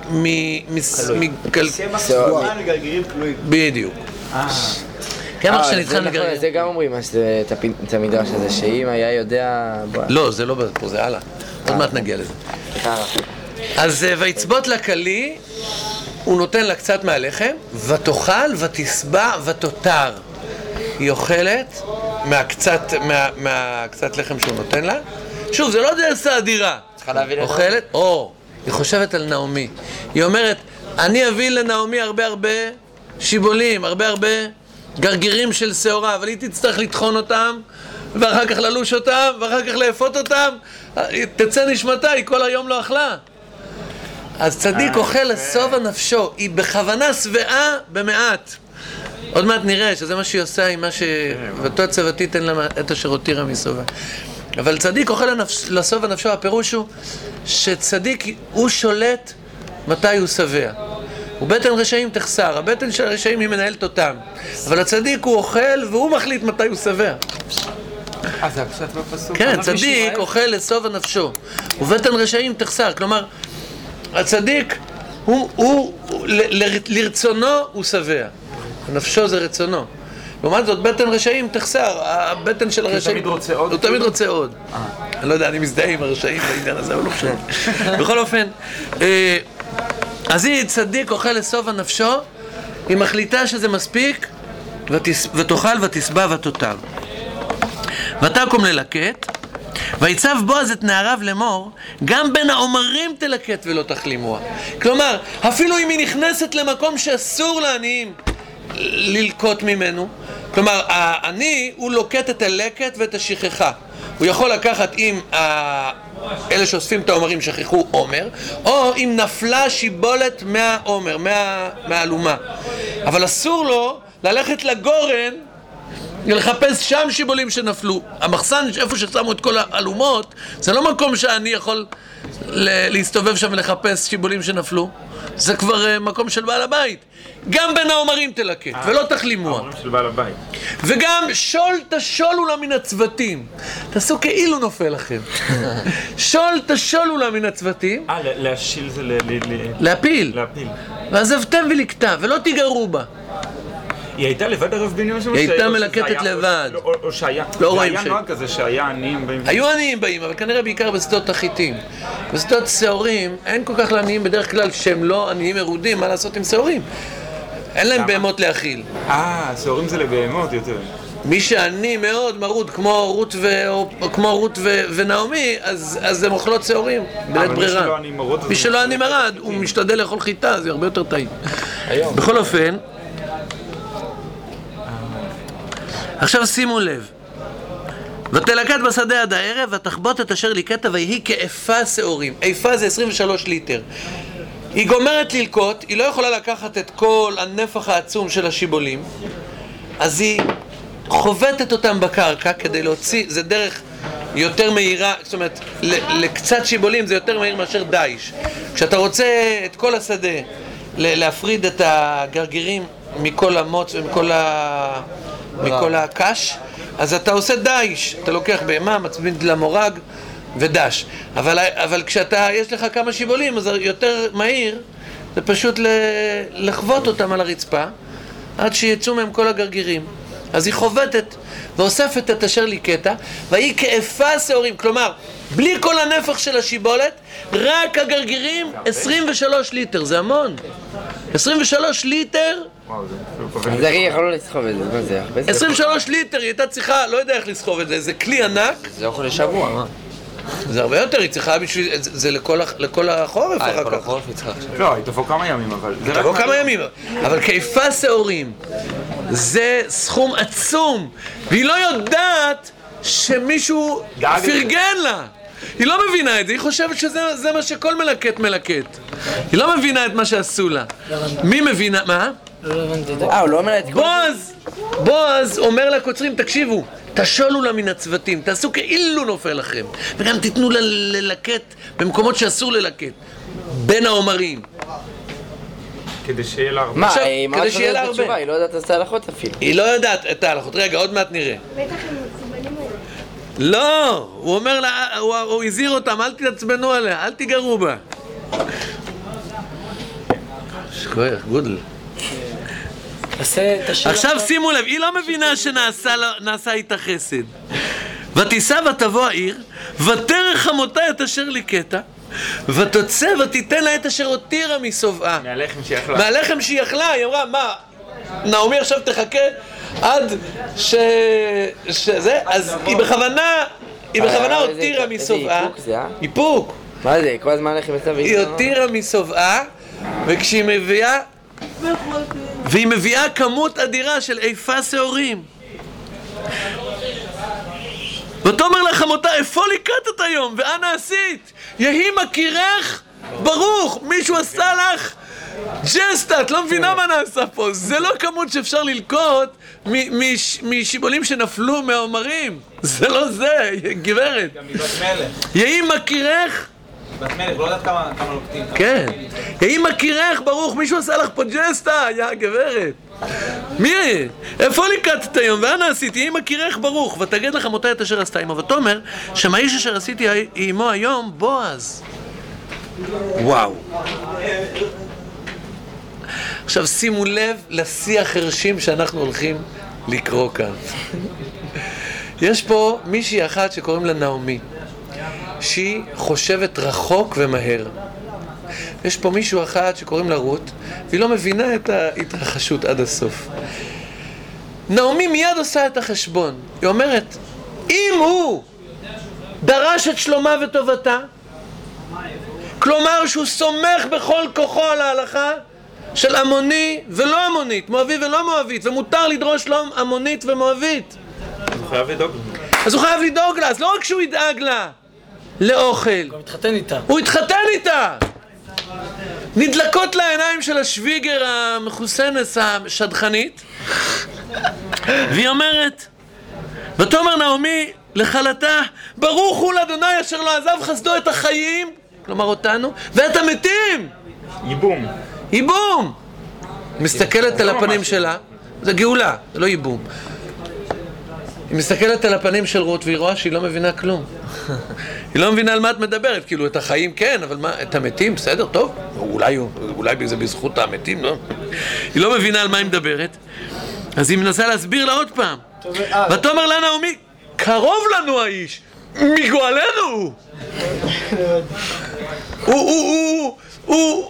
גרגירים כלואים. בדיוק. קמח שנטחן לגרגירים. זה גם אומרים את המדרש הזה, שאם היה יודע... לא, זה לא פה, זה הלאה. עוד מעט נגיע לזה. אז ויצבות לה קלי, הוא נותן לה קצת מהלחם, ותאכל ותשבע ותותר. היא אוכלת מהקצת לחם שהוא נותן לה. שוב, זה לא דסה אדירה. צריכה להביא לנעמי. אוכלת, היא חושבת על נעמי. היא אומרת, אני אביא לנעמי הרבה שיבולים, הרבה גרגירים של שעורה, אבל היא תצטרך לטחון אותם, ואחר כך ללוש אותם, ואחר כך לאפות אותם. תצא נשמתה, היא כל היום לא אכלה. אז צדיק אוכל לסובה נפשו, היא בכוונה שבעה במעט. עוד מעט נראה שזה מה שהיא עושה עם מה ואותו הצוותית תן לה את אשר הותירה מסובה. אבל צדיק אוכל לסובה נפשו, הפירוש הוא שצדיק הוא שולט מתי הוא שבע. ובטן רשעים תחסר, הבטן של הרשעים היא מנהלת אותם. אבל הצדיק הוא אוכל והוא מחליט מתי הוא שבע. זה הפשט בפסוק. כן, צדיק אוכל לסובה נפשו, ובטן רשעים תחסר. כלומר, הצדיק לרצונו הוא שבע. נפשו זה רצונו. לעומת זאת, בטן רשעים תחסר, הבטן של הרשעים... הוא תמיד רוצה עוד. אני לא יודע, אני מזדהה עם הרשעים בעניין הזה, אבל לא חושב. בכל אופן, אז היא צדיק אוכל לסובה נפשו, היא מחליטה שזה מספיק, ותאכל ותשבע ותותר. ותקום ללקט, ויצב בועז את נעריו לאמור, גם בין העומרים תלקט ולא תחלימוה. כלומר, אפילו אם היא נכנסת למקום שאסור לעניים ללקוט ממנו, כלומר, העני הוא לוקט את הלקט ואת השכחה. הוא יכול לקחת אם אלה שאוספים את העומרים שכחו עומר, או אם נפלה שיבולת מהעומר, מהאלומה. אבל אסור לו ללכת לגורן לחפש שם שיבולים שנפלו. המחסן, איפה ששמו את כל האלומות, זה לא מקום שאני יכול להסתובב שם ולחפש שיבולים שנפלו. זה כבר מקום של בעל הבית. גם בין העומרים תלקט, ולא תחלימוה. העומרים של בעל הבית. וגם שול תשולו לה מן הצוותים. תעשו כאילו נופל לכם. שול תשולו לה מן הצוותים. להשיל זה להפיל. להפיל. ועזבתם ולקטה, ולא תיגרו בה. היא הייתה לבד הרב בנימין שם? היא הייתה מלקטת לבד. או שהיה... לא רואים זה היה נוהג כזה שהיה עניים באים... היו עניים באים, אבל כנראה בעיקר בשדות החיטים. בשדות שעורים, אין כל כך לעניים בדרך כלל שהם לא עניים מרודים, מה לעשות עם שעורים? אין להם בהמות להאכיל. שעורים זה לבהמות יותר. מי שעני מאוד מרוד, כמו רות ונעמי, אז הם אוכלות שעורים, בלית ברירה. מי שלא עני מרד, הוא משתדל לאכול חיטה, זה הרבה יותר טעים. בכל אופן, עכשיו שימו לב, ותלקט בשדה עד הערב, ותחבוט את אשר ליקטה, ויהי כאפה שעורים. איפה זה 23 ליטר. היא גומרת ללקוט, היא לא יכולה לקחת את כל הנפח העצום של השיבולים, אז היא חובטת אותם בקרקע כדי להוציא, זה דרך יותר מהירה, זאת אומרת, לקצת שיבולים זה יותר מהיר מאשר דייש. כשאתה רוצה את כל השדה, להפריד את הגרגירים מכל המוץ ומכל הקש, אז אתה עושה דייש, אתה לוקח בהמה, מצמיד למורג ודש. אבל יש לך כמה שיבולים, אז יותר מהיר, זה פשוט לחוות אותם על הרצפה, עד שיצאו מהם כל הגרגירים. אז היא חובטת ואוספת את אשר ליקטה, והיא כאפה שעורים, כלומר, בלי כל הנפח של השיבולת, רק הגרגירים 23 ליטר, זה המון. 23 ליטר. אז איך יכולו לסחוב את זה? מה זה? 23 ליטר, היא הייתה צריכה, לא יודע איך לסחוב את זה, זה כלי ענק. זה אוכל לשבוע, מה? זה הרבה יותר, היא צריכה בשביל, זה לכל החורף אחר לכל כך. החורף היא צריכה עכשיו. לא, היא תבוא כמה ימים, אבל... תבוא כמה ימים, אבל כאפה שעורים, זה סכום עצום, והיא לא יודעת שמישהו פרגן לה. היא לא מבינה את זה, היא חושבת שזה מה שכל מלקט מלקט. היא לא מבינה את מה שעשו לה. מי מבינה? מה? הוא לא אומר את כל... בועז אומר לקוצרים, תקשיבו, תשולו לה מן הצוותים, תעשו כאילו נופל לכם, וגם תיתנו לה ללקט במקומות שאסור ללקט, בין העומרים. כדי שיהיה לה הרבה. מה, עכשיו, היא כדי שיהיה לה את הרבה. התשובה, היא לא יודעת את ההלכות אפילו. היא לא יודעת את ההלכות, רגע, עוד מעט נראה. בטח הם מצובנים עליהם. לא, הוא אומר לה, הוא הזהיר אותם, אל תתעצבנו עליה, אל תיגרו בה. שכוח, גודל. עכשיו שימו לב, היא לא מבינה שנעשה איתה חסד. ותיסע ותבוא העיר, ותרך חמותה את אשר ליקטה, ותוצא ותיתן לה את אשר הותירה מסובעה. מהלחם שהיא אכלה. מהלחם שהיא אכלה, היא אמרה, מה, נעמי עכשיו תחכה עד שזה, אז היא בכוונה הותירה מסובעה. איזה איפוק זה, אה? איפוק. מה זה? כל הזמן הולך עם הסביב. היא הותירה מסובעה, וכשהיא מביאה כמות אדירה של איפה שעורים. ותאמר לה חמותה, איפה ליקטת היום? ואנה עשית? יהי מכירך ברוך. מישהו עשה לך ג'סטה, את לא מבינה מה נעשה פה. זה לא כמות שאפשר ללקוט משיבולים שנפלו מהעומרים. זה לא זה, גברת. גם מבת מלך. יהי מכירך. בת מלך, לא יודעת כמה לוקטים. כן. יהי מכירך ברוך. מישהו עשה לך פה ג'סטה, יא גברת. מי? איפה ליקטת היום? ואנה עשיתי? יהי מכירך ברוך. ותגיד לך מותי את אשר עשתה עמו. ותאמר שמאיש אשר עשיתי עמו היום בועז. וואו. עכשיו שימו לב לשיח הרשים שאנחנו הולכים לקרוא כאן. יש פה מישהי אחת שקוראים לה נעמי, שהיא חושבת רחוק ומהר. יש פה מישהו אחת שקוראים לה רות, והיא לא מבינה את ההתרחשות עד הסוף. נעמי מיד עושה את החשבון. היא אומרת, אם הוא דרש את שלומה וטובתה, כלומר שהוא סומך בכל כוחו על ההלכה של עמוני ולא עמונית, מואבי ולא מואבית, ומותר לדרוש לו עמונית ומואבית, הוא חייב לדאוג. אז הוא חייב לדאוג לה. אז לא רק שהוא ידאג לה לאוכל, גם התחתן איתה. הוא התחתן איתה. נדלקות לעיניים של השוויגר המחוסנס השדכנית, והיא אומרת, ותאמר נעמי לחלתה, ברוך הוא לאדוני אשר לא עזב חסדו את החיים, כלומר אותנו, ואת המתים. ייבום. ייבום. מסתכלת על הפנים שלה, זה גאולה, זה לא ייבום. היא מסתכלת על הפנים של רות והיא רואה שהיא לא מבינה כלום. היא לא מבינה על מה את מדברת, כאילו את החיים כן, אבל מה, את המתים, בסדר, טוב, אולי זה בזכות המתים, לא? היא לא מבינה על מה היא מדברת, אז היא מנסה להסביר לה עוד פעם. ותאמר לה נעמי, קרוב לנו האיש, מגואלנו. הוא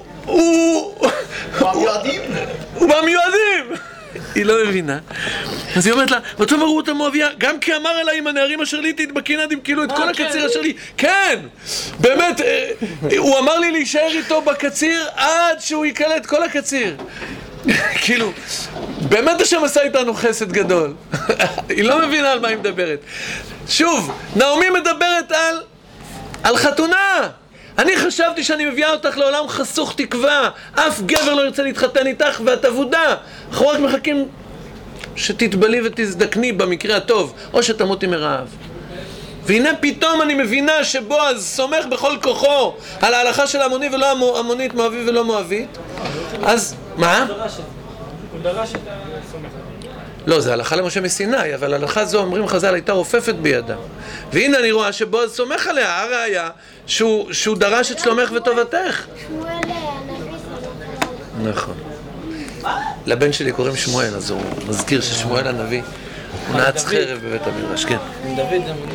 במיועדים. היא לא מבינה. אז היא אומרת לה, ותאמר רות המואביה, גם כי אמר אליי עם הנערים אשר לי תתבקין עד ימכילו את כל הקציר אשר לי. כן, באמת, הוא אמר לי להישאר איתו בקציר עד שהוא יקלה את כל הקציר. כאילו, באמת השם עשה איתנו חסד גדול. היא לא מבינה על מה היא מדברת. שוב, נעמי מדברת על חתונה. אני חשבתי שאני מביאה אותך לעולם חסוך תקווה, אף גבר לא ירצה להתחתן איתך ואת עבודה. אנחנו רק מחכים שתתבלי ותזדקני במקרה הטוב, או שתמותי מרעב. והנה פתאום אני מבינה שבועז סומך בכל כוחו על ההלכה של עמוני ולא עמונית, מואבי ולא מואבית. אז, מה? הוא דרש את הסומך. לא, זה הלכה למשה מסיני, אבל הלכה זו, אומרים חז"ל, הייתה רופפת בידם. והנה אני רואה שבועז סומך עליה, הראיה שהוא דרש את שלומך וטובתך. שמואל הנביא סומך. נכון. לבן שלי קוראים שמואל, אז הוא מזכיר ששמואל הנביא הוא נעץ חרב בבית המדרש, כן. דוד גם.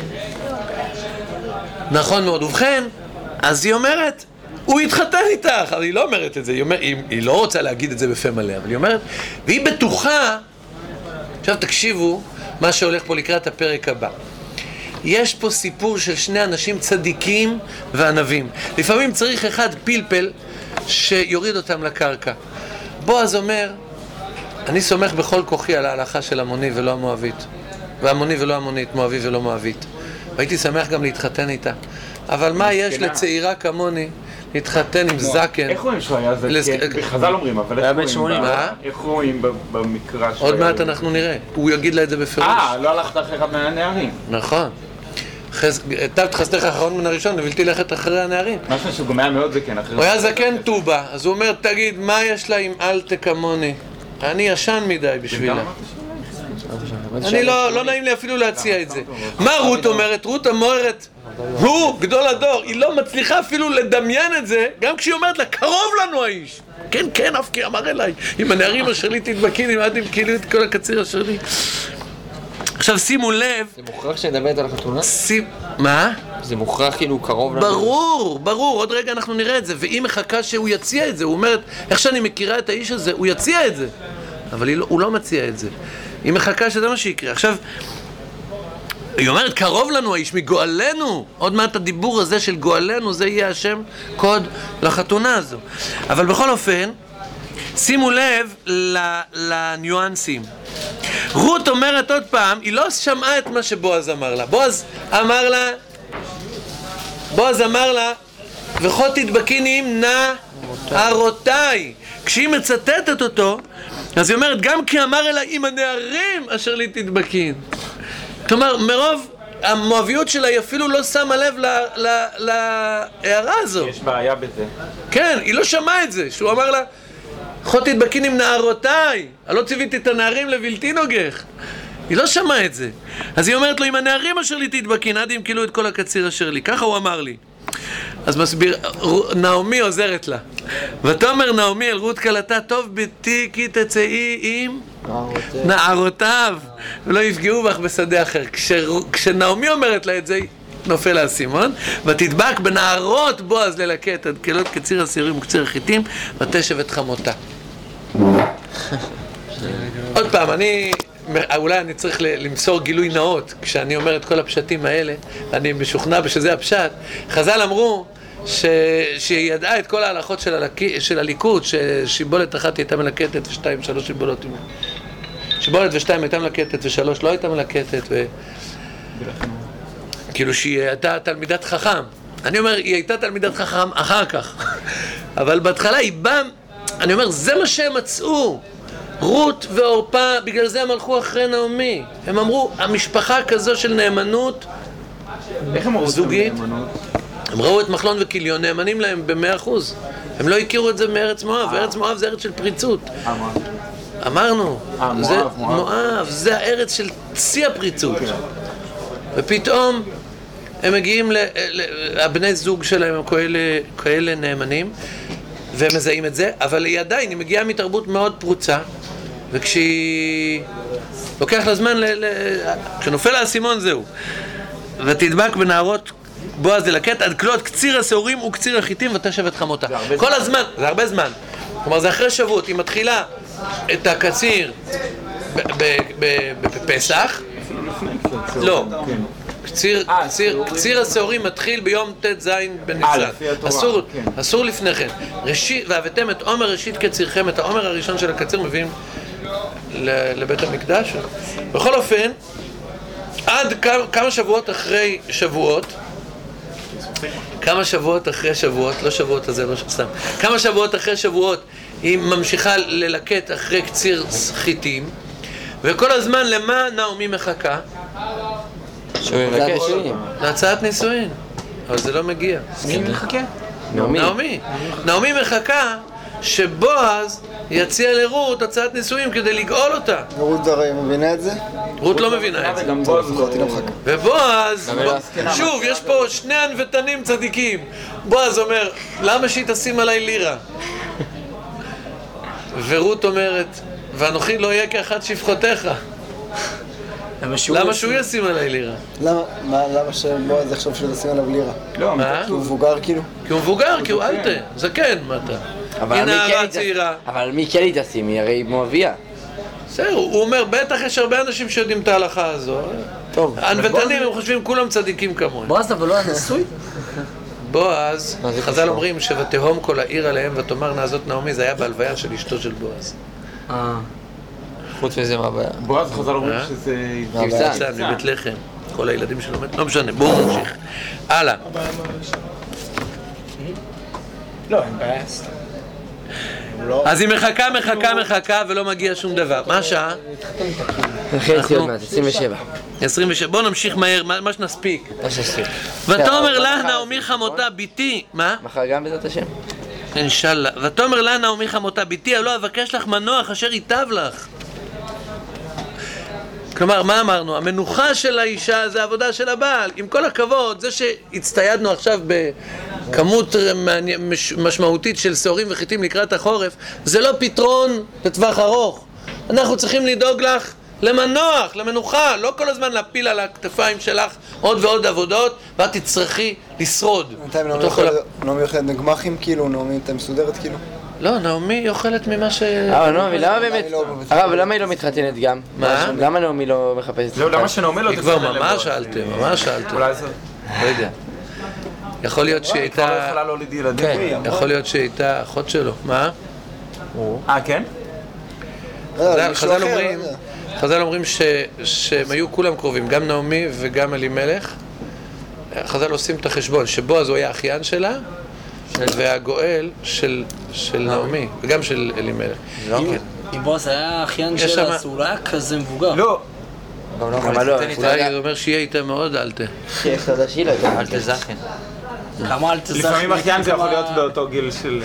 נכון מאוד. ובכן, אז היא אומרת, הוא התחתן איתך, אבל היא לא אומרת את זה, היא לא רוצה להגיד את זה בפה מלא, אבל היא אומרת, והיא בטוחה. עכשיו תקשיבו מה שהולך פה לקראת הפרק הבא. יש פה סיפור של שני אנשים צדיקים וענבים. לפעמים צריך אחד פלפל שיוריד אותם לקרקע. בועז אומר, אני סומך בכל כוחי על ההלכה של עמוני ולא המואבית, ועמוני ולא עמונית, מואבי ולא מואבית, והייתי שמח גם להתחתן איתה. אבל מה יש לצעירה כמוני להתחתן עם זקן? איך רואים שהוא היה זקן? בחז"ל אומרים, אבל איך רואים במקרא שהוא... עוד מעט אנחנו נראה, הוא יגיד לה את זה בפירוש. לא הלכת אחרי אחד מהנערים. נכון. היטבת חסדך האחרון מן הראשון, ובלתי לכת אחרי הנערים. משהו שהוא גם היה מאוד זקן אחרי... הוא היה זקן טובה, אז הוא אומר, תגיד, מה יש לה עם אל תכמוני? אני ישן מדי בשבילה. אני לא נעים לי אפילו להציע את זה. מה רות אומרת? רות אומרת, הוא גדול הדור. היא לא מצליחה אפילו לדמיין את זה, גם כשהיא אומרת לה, קרוב לנו האיש. כן, כן, אף כי אמר אליי, עם הנערים אשר לי תתבקין, עד ימכילו את כל הקציר אשר לי. עכשיו שימו לב. זה מוכרח שנדברת על החתונה? מה? זה מוכרח כאילו קרוב לנו. ברור, עוד רגע אנחנו נראה את זה. והיא מחכה שהוא יציע את זה. הוא אומרת, איך שאני מכירה את האיש הזה, הוא יציע את זה. אבל הוא לא מציע את זה. היא מחכה שזה מה שיקרה. עכשיו, היא אומרת, קרוב לנו האיש מגואלנו. עוד מעט הדיבור הזה של גואלנו, זה יהיה השם קוד לחתונה הזו. אבל בכל אופן, שימו לב לניואנסים. רות אומרת עוד פעם, היא לא שמעה את מה שבועז אמר לה. בועז אמר לה, וכל תדבקיני עם נערותיי. כשהיא מצטטת אותו, אז היא אומרת, גם כי אמר אליי עם הנערים אשר לי תדבקין. כלומר, מרוב המואביות שלה היא אפילו לא שמה לב להערה הזו. יש בעיה בזה. כן, היא לא שמעה את זה, שהוא אמר לה, חוט תדבקין עם נערותיי, הלא ציוויתי את הנערים לבלתי נוגך. היא לא שמעה את זה. אז היא אומרת לו, עם הנערים אשר לי תדבקין, עד ימכלו את כל הקציר אשר לי. ככה הוא אמר לי. אז מסביר, נעמי עוזרת לה. ותאמר נעמי אל רות כלתה, טוב ביתי כי תצאי עם נערותיו, ולא יפגעו בך בשדה אחר. כשנעמי אומרת לה את זה, נופל האסימון, ותדבק בנערות בועז ללקט עד כלות קציר הסירים וקציר החיטים, ותשב את חמותה. עוד פעם, אולי אני צריך למסור גילוי נאות כשאני אומר את כל הפשטים האלה, אני משוכנע שזה הפשט. חז"ל אמרו שהיא ידעה את כל ההלכות של הליכוד, ששיבולת אחת הייתה מלקטת ושתיים, שלוש שיבולות, שיבולת ושתיים הייתה מלקטת ושלוש לא הייתה מלקטת, כאילו שהיא הייתה תלמידת חכם. אני אומר, היא הייתה תלמידת חכם אחר כך, אבל בהתחלה היא באה, אני אומר, זה מה שהם מצאו. רות ואורפה, בגלל זה הם הלכו אחרי נעמי. הם אמרו, המשפחה כזו של נאמנות זוגית, הם ראו את מחלון וקיליון, נאמנים להם ב100%. הם לא הכירו את זה מארץ מואב, וארץ מואב זה ארץ של פריצות. אמרנו, מואב, זה הארץ של שיא הפריצות. ופתאום הם מגיעים, הבני זוג שלהם הם כאלה נאמנים, והם מזהים את זה, אבל היא עדיין, היא מגיעה מתרבות מאוד פרוצה, וכשהיא לוקח לה זמן, כשנופל האסימון זהו. ותדבק בנערות בועז ללקט עד כלות קציר השעורים וקציר החיטים ותשב את חמותה. כל הזמן, זה הרבה זמן. כלומר, זה אחרי שבועות, היא מתחילה את הקציר בפסח. לא. קציר השעורים מתחיל ביום ט' זין בניסן. אסור לפני כן. והבאתם את עומר ראשית קצירכם, את העומר הראשון של הקציר מביאים לבית המקדש. בכל אופן, עד כמה שבועות אחרי שבועות, לא שבועות הזה, לא סתם, כמה שבועות אחרי שבועות היא ממשיכה ללקט אחרי קציר חיטים, וכל הזמן למה נעמי מחכה? להצעת נישואין, אבל זה לא מגיע. מי מחכה? נעמי מחכה שבועז יציע לרות הצעת נישואין כדי לגאול אותה. רות הרי מבינה את זה? רות לא מבינה את זה. ובועז, שוב, יש פה שני ענוותנים צדיקים. בועז אומר, למה שהיא תשים עליי לירה? ורות אומרת, ואנוכי לא יהיה כאחת שפחותיך. למה שהוא ישים עליי לירה? למה שבועז יחשוב שתשים עליו לירה? לא, כי הוא מבוגר כאילו? כי הוא מבוגר, כי הוא אלטה, זקן, מה אתה? היא נערה צעירה. אבל מי כן היא תשים? היא הרי מואביה. בסדר, הוא אומר, בטח יש הרבה אנשים שיודעים את ההלכה הזו. טוב. הענוותנים הם חושבים כולם צדיקים כמוהם. בועז אבל לא היה נשוי? בועז, חז"ל אומרים שבתהום כל העיר עליהם ותאמר נעזות נעמי, זה היה בהלוויה של אשתו של בועז. חוץ מזה מה הבעיה? בועז חז"ל אומרים שזה... ניצן, מבית לחם. כל הילדים שלו מת, לא משנה, בואו נמשיך. הלאה. לא, אין בעיה. אז היא מחכה ולא מגיע שום דבר. מה השעה? חצי עוד מעט, 27. 27. בואו נמשיך מהר, מה שנספיק. ותאמר לה נעמי חמותה ביתי, מה? מחר גם בעזרת השם. אינשאללה. ותאמר לה נעמי חמותה ביתי, הלא אבקש לך מנוח אשר ייטב לך. כלומר, מה אמרנו? המנוחה של האישה זה העבודה של הבעל. עם כל הכבוד, זה שהצטיידנו עכשיו בכמות משמעותית של שעורים וחיטים לקראת החורף, זה לא פתרון לטווח ארוך. אנחנו צריכים לדאוג לך למנוח, למנוחה, לא כל הזמן להפיל על הכתפיים שלך עוד ועוד עבודות, ואת תצטרכי לשרוד. נעמי הולכת בגמחים כאילו, נעמי אתה מסודרת כאילו? לא, נעמי אוכלת ממה ש... נעמי, למה באמת... הרב, למה היא לא מתחתנת גם? מה? למה נעמי לא מחפשת? זהו, למה שנעמי לא היא כבר ממש שאלתם. אולי זה... לא יודע. יכול להיות שהיא היא כבר לא הייתה... יכולה להוליד ילדים. יכול להיות שהיא הייתה אחות שלו. מה? כן? חז"ל אומרים שהם היו כולם קרובים, גם נעמי וגם אלימלך. חז"ל עושים את החשבון, שבועז הוא היה אחיין שלה, והגואל של נעמי, וגם של אלימלך. אם בועז היה אחיין שלה, אז הוא לא היה כזה מבוגר. לא. אבל לא, אולי הוא אומר שיהיה איתה מאוד אלתה. יש תודה שהיא לא הייתה. אל תזכן. כמה אל תזכן. לפעמים אחיין זה יכול להיות באותו גיל של...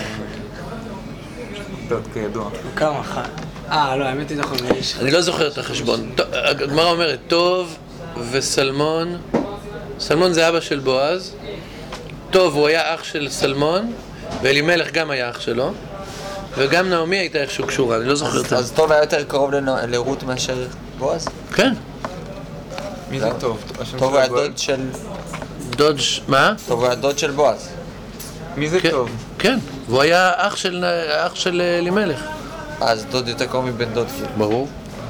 כידוע. כמה? לא, האמת היא נכון. אני לא זוכר את החשבון. הגמרא אומרת, טוב וסלמון, סלמון זה אבא של בועז, טוב הוא היה אח של סלמון, ואלימלך גם היה אח שלו, וגם נעמי הייתה איכשהו קשורה, אני לא זוכר את זה. אז טוב היה יותר קרוב לרות מאשר בועז? כן. מי זה טוב? טוב היה דוד של... דוד, מה? טוב היה דוד של בועז. מי זה טוב? כן, והוא היה אח של אלימלך. אז דוד יותר קרוב מבן דוד כאילו. ברור.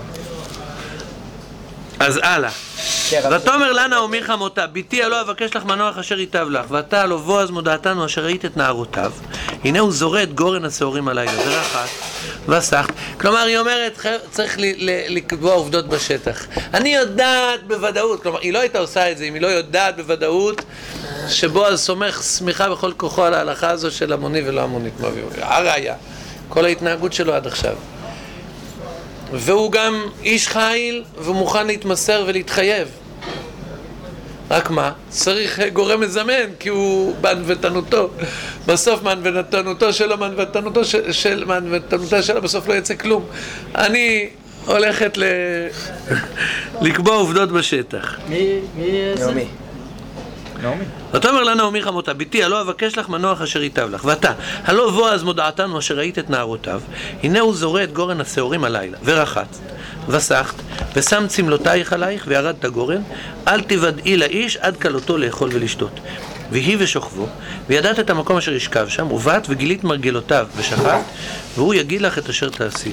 אז הלאה. ותאמר לה נעמי חמותה, ביתי הלא אבקש לך מנוח אשר ייטב לך, ואתה הלא בועז מודעתנו אשר ראית את נערותיו, הנה הוא זורה את גורן השעורים הלילה, ורחת וסחת. כלומר היא אומרת צריך לקבוע עובדות בשטח. אני יודעת בוודאות, כלומר היא לא הייתה עושה את זה אם היא לא יודעת בוודאות שבועז סומך סמיכה בכל כוחו על ההלכה הזו של המוני ולא המונית. הראיה, כל ההתנהגות שלו עד עכשיו. והוא גם איש חיל ומוכן להתמסר ולהתחייב. רק מה? צריך גורם מזמן, כי הוא מענוותנותו. בסוף מענוותנותו שלו, מענוותנותה שלו, בסוף לא יצא כלום. אני הולכת לקבוע עובדות בשטח. מי זה? נעמי. ותאמר לה נעמי חמותה, ביתי הלא אבקש לך מנוח אשר ייטב לך, ואתה הלא בועז מודעתנו אשר ראית את נערותיו, הנה הוא זורה את גורן השעורים הלילה, ורחת וסחת ושם צמלותייך עלייך וירדת גורן, אל תוודאי לאיש עד כלותו לאכול ולשתות. והיא ושוכבו, וידעת את המקום אשר ישכב שם, ובאת וגילית מרגלותיו ושחט, והוא יגיד לך את אשר תעשי.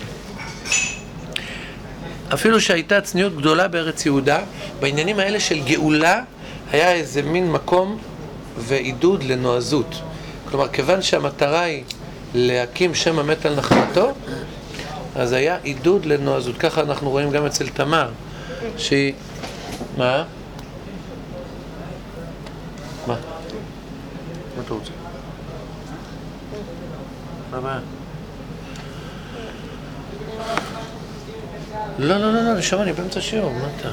אפילו שהייתה צניעות גדולה בארץ יהודה, בעניינים האלה של גאולה היה איזה מין מקום ועידוד לנועזות. כלומר, כיוון שהמטרה היא להקים שם המת על נחלתו, אז היה עידוד לנועזות. ככה אנחנו רואים גם אצל תמר, שהיא... מה? מה? מה אתה רוצה? מה הבעיה? לא, נשמע, אני באמצע שיעור, מה אתה?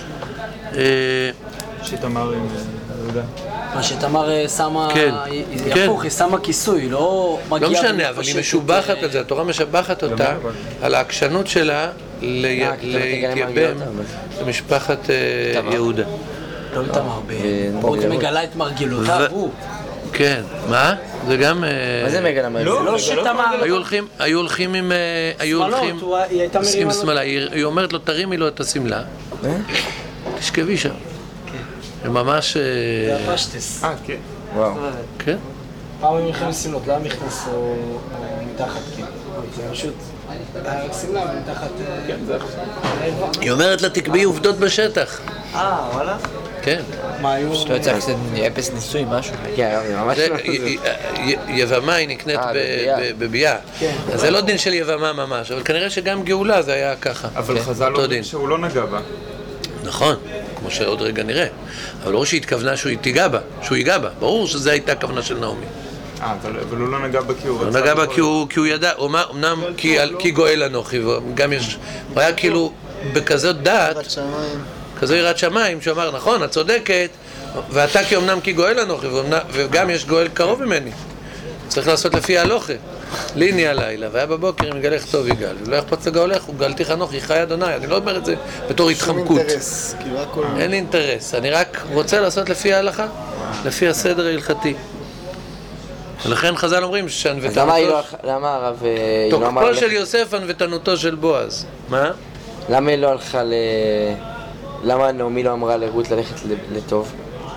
שתמר עם יהודה. מה שתמר שמה, הפוך, היא שמה כיסוי, לא מגיעה... לא משנה, אבל היא משובחת על זה, התורה משבחת אותה על העקשנות שלה להתייבם למשפחת יהודה. לא תמר, עוד מגלה את מרגלותיו, הוא. כן, מה? זה גם... מה זה מגלה מרגלותיו? לא שתמר... היו הולכים עם... שמלות, היא הייתה מרימה לו... שמלה, היא אומרת לו, תרימי לו את השמלה. תשכבי שם. זה ממש... זה הפשטס. כן. וואו. כן? פעם הם יכולים שמלות, לא הם נכנסו מתחת, כן. זה פשוט... שמלה מתחת... כן, זה עכשיו. היא אומרת לה, תקביעי עובדות בשטח. וואלה? כן. מה היו... שאתה יוצא קצת אפס ניסוי, משהו. כן, ממש לא. יבמה היא נקנית בביאה. אז זה לא דין של יבמה ממש, אבל כנראה שגם גאולה זה היה ככה. אבל חז"ל אומרים שהוא לא נגע בה. נכון, כמו שעוד רגע נראה. אבל לא שהיא התכוונה שהוא ייגע בה. ברור שזו הייתה הכוונה של נעמי. אבל הוא לא נגע בה כי הוא לא רצה... נגע בה כי הוא ידע, אמנם כי גואל אנוכי, וגם יש... הוא היה כאילו בכזאת דעת, כזו יראת שמיים, שהוא אמר, נכון, את צודקת, ואתה כי אמנם כי גואל אנוכי, וגם יש גואל קרוב ממני. צריך לעשות לפי ההלוכה. לי נהיה לילה, והיה בבוקר, אם יגלך טוב יגאל. ולא יחפוץ לגאולך, הוא גאלתי חנוך, חי אדוני. אני לא אומר את זה בתור התחמקות. אין לי אינטרס. אני רק רוצה לעשות לפי ההלכה, לפי הסדר ההלכתי. ולכן חז"ל אומרים שענוותנותו... למה הרב... תוקפו של יוסף ענוותנותו של בועז. מה? למה היא לא הלכה ל... למה נעמי לא אמרה לרות ללכת לטוב?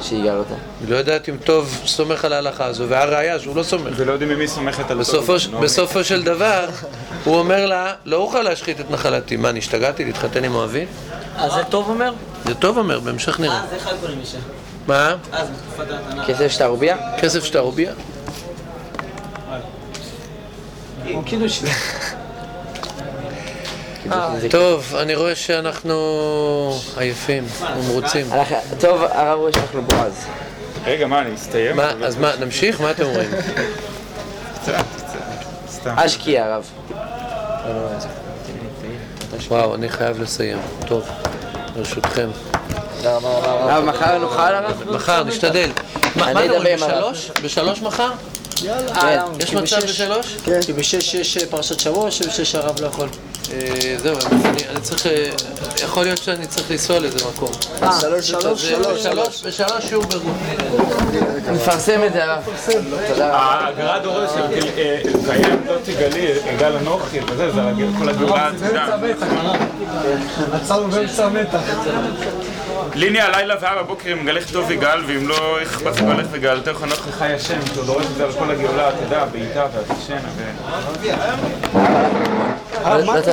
שיגאל אותה. היא לא יודעת אם טוב סומך על ההלכה הזו, והראיה שהוא לא סומך. ולא יודעים ממי סומכת על טוב. בסופו של דבר, הוא אומר לה, לא אוכל להשחית את נחלתי. מה, נשתגעתי להתחתן עם אוהבי? אז זה טוב אומר? זה טוב אומר, בהמשך נראה. אז איך קוראים אישה? מה? אז בתקופת ההתנה. כסף שטר רוביע? כסף שטר רוביע? הוא קידוש. טוב, אני רואה שאנחנו עייפים ומרוצים. טוב, הרב רואה שאנחנו בועז. רגע, מה, אני אסתיים? אז מה, נמשיך? מה אתם אומרים? קצת, סתם. אשקי הרב. וואו, אני חייב לסיים. טוב, ברשותכם. הרב, מחר נוכל הרב? מחר, נשתדל. מה אתם אומרים, בשלוש? בשלוש מחר? יאללה. יש מצב בשלוש? כי בשש יש פרשת שבוע, שבשש הרב לא יכול. זהו, אני צריך, יכול להיות שאני צריך לנסוע לאיזה מקום. בשלוש שיעור ברות. נפרסם את זה הרב. תודה רבה. הגרה דורש, והיה לא תגלי, אגל אנוכי, וזה, זה כל הגאולה, אתה יודע. עצרנו באמצע המתח. ליני הלילה והיה בבוקר אם גלך טוב יגאל, ואם לא אכפת לגלך וגאלתך אנוכי חי השם, שהוא דורש את זה על כל הגאולה, אתה יודע, בעיטה והתשנה לא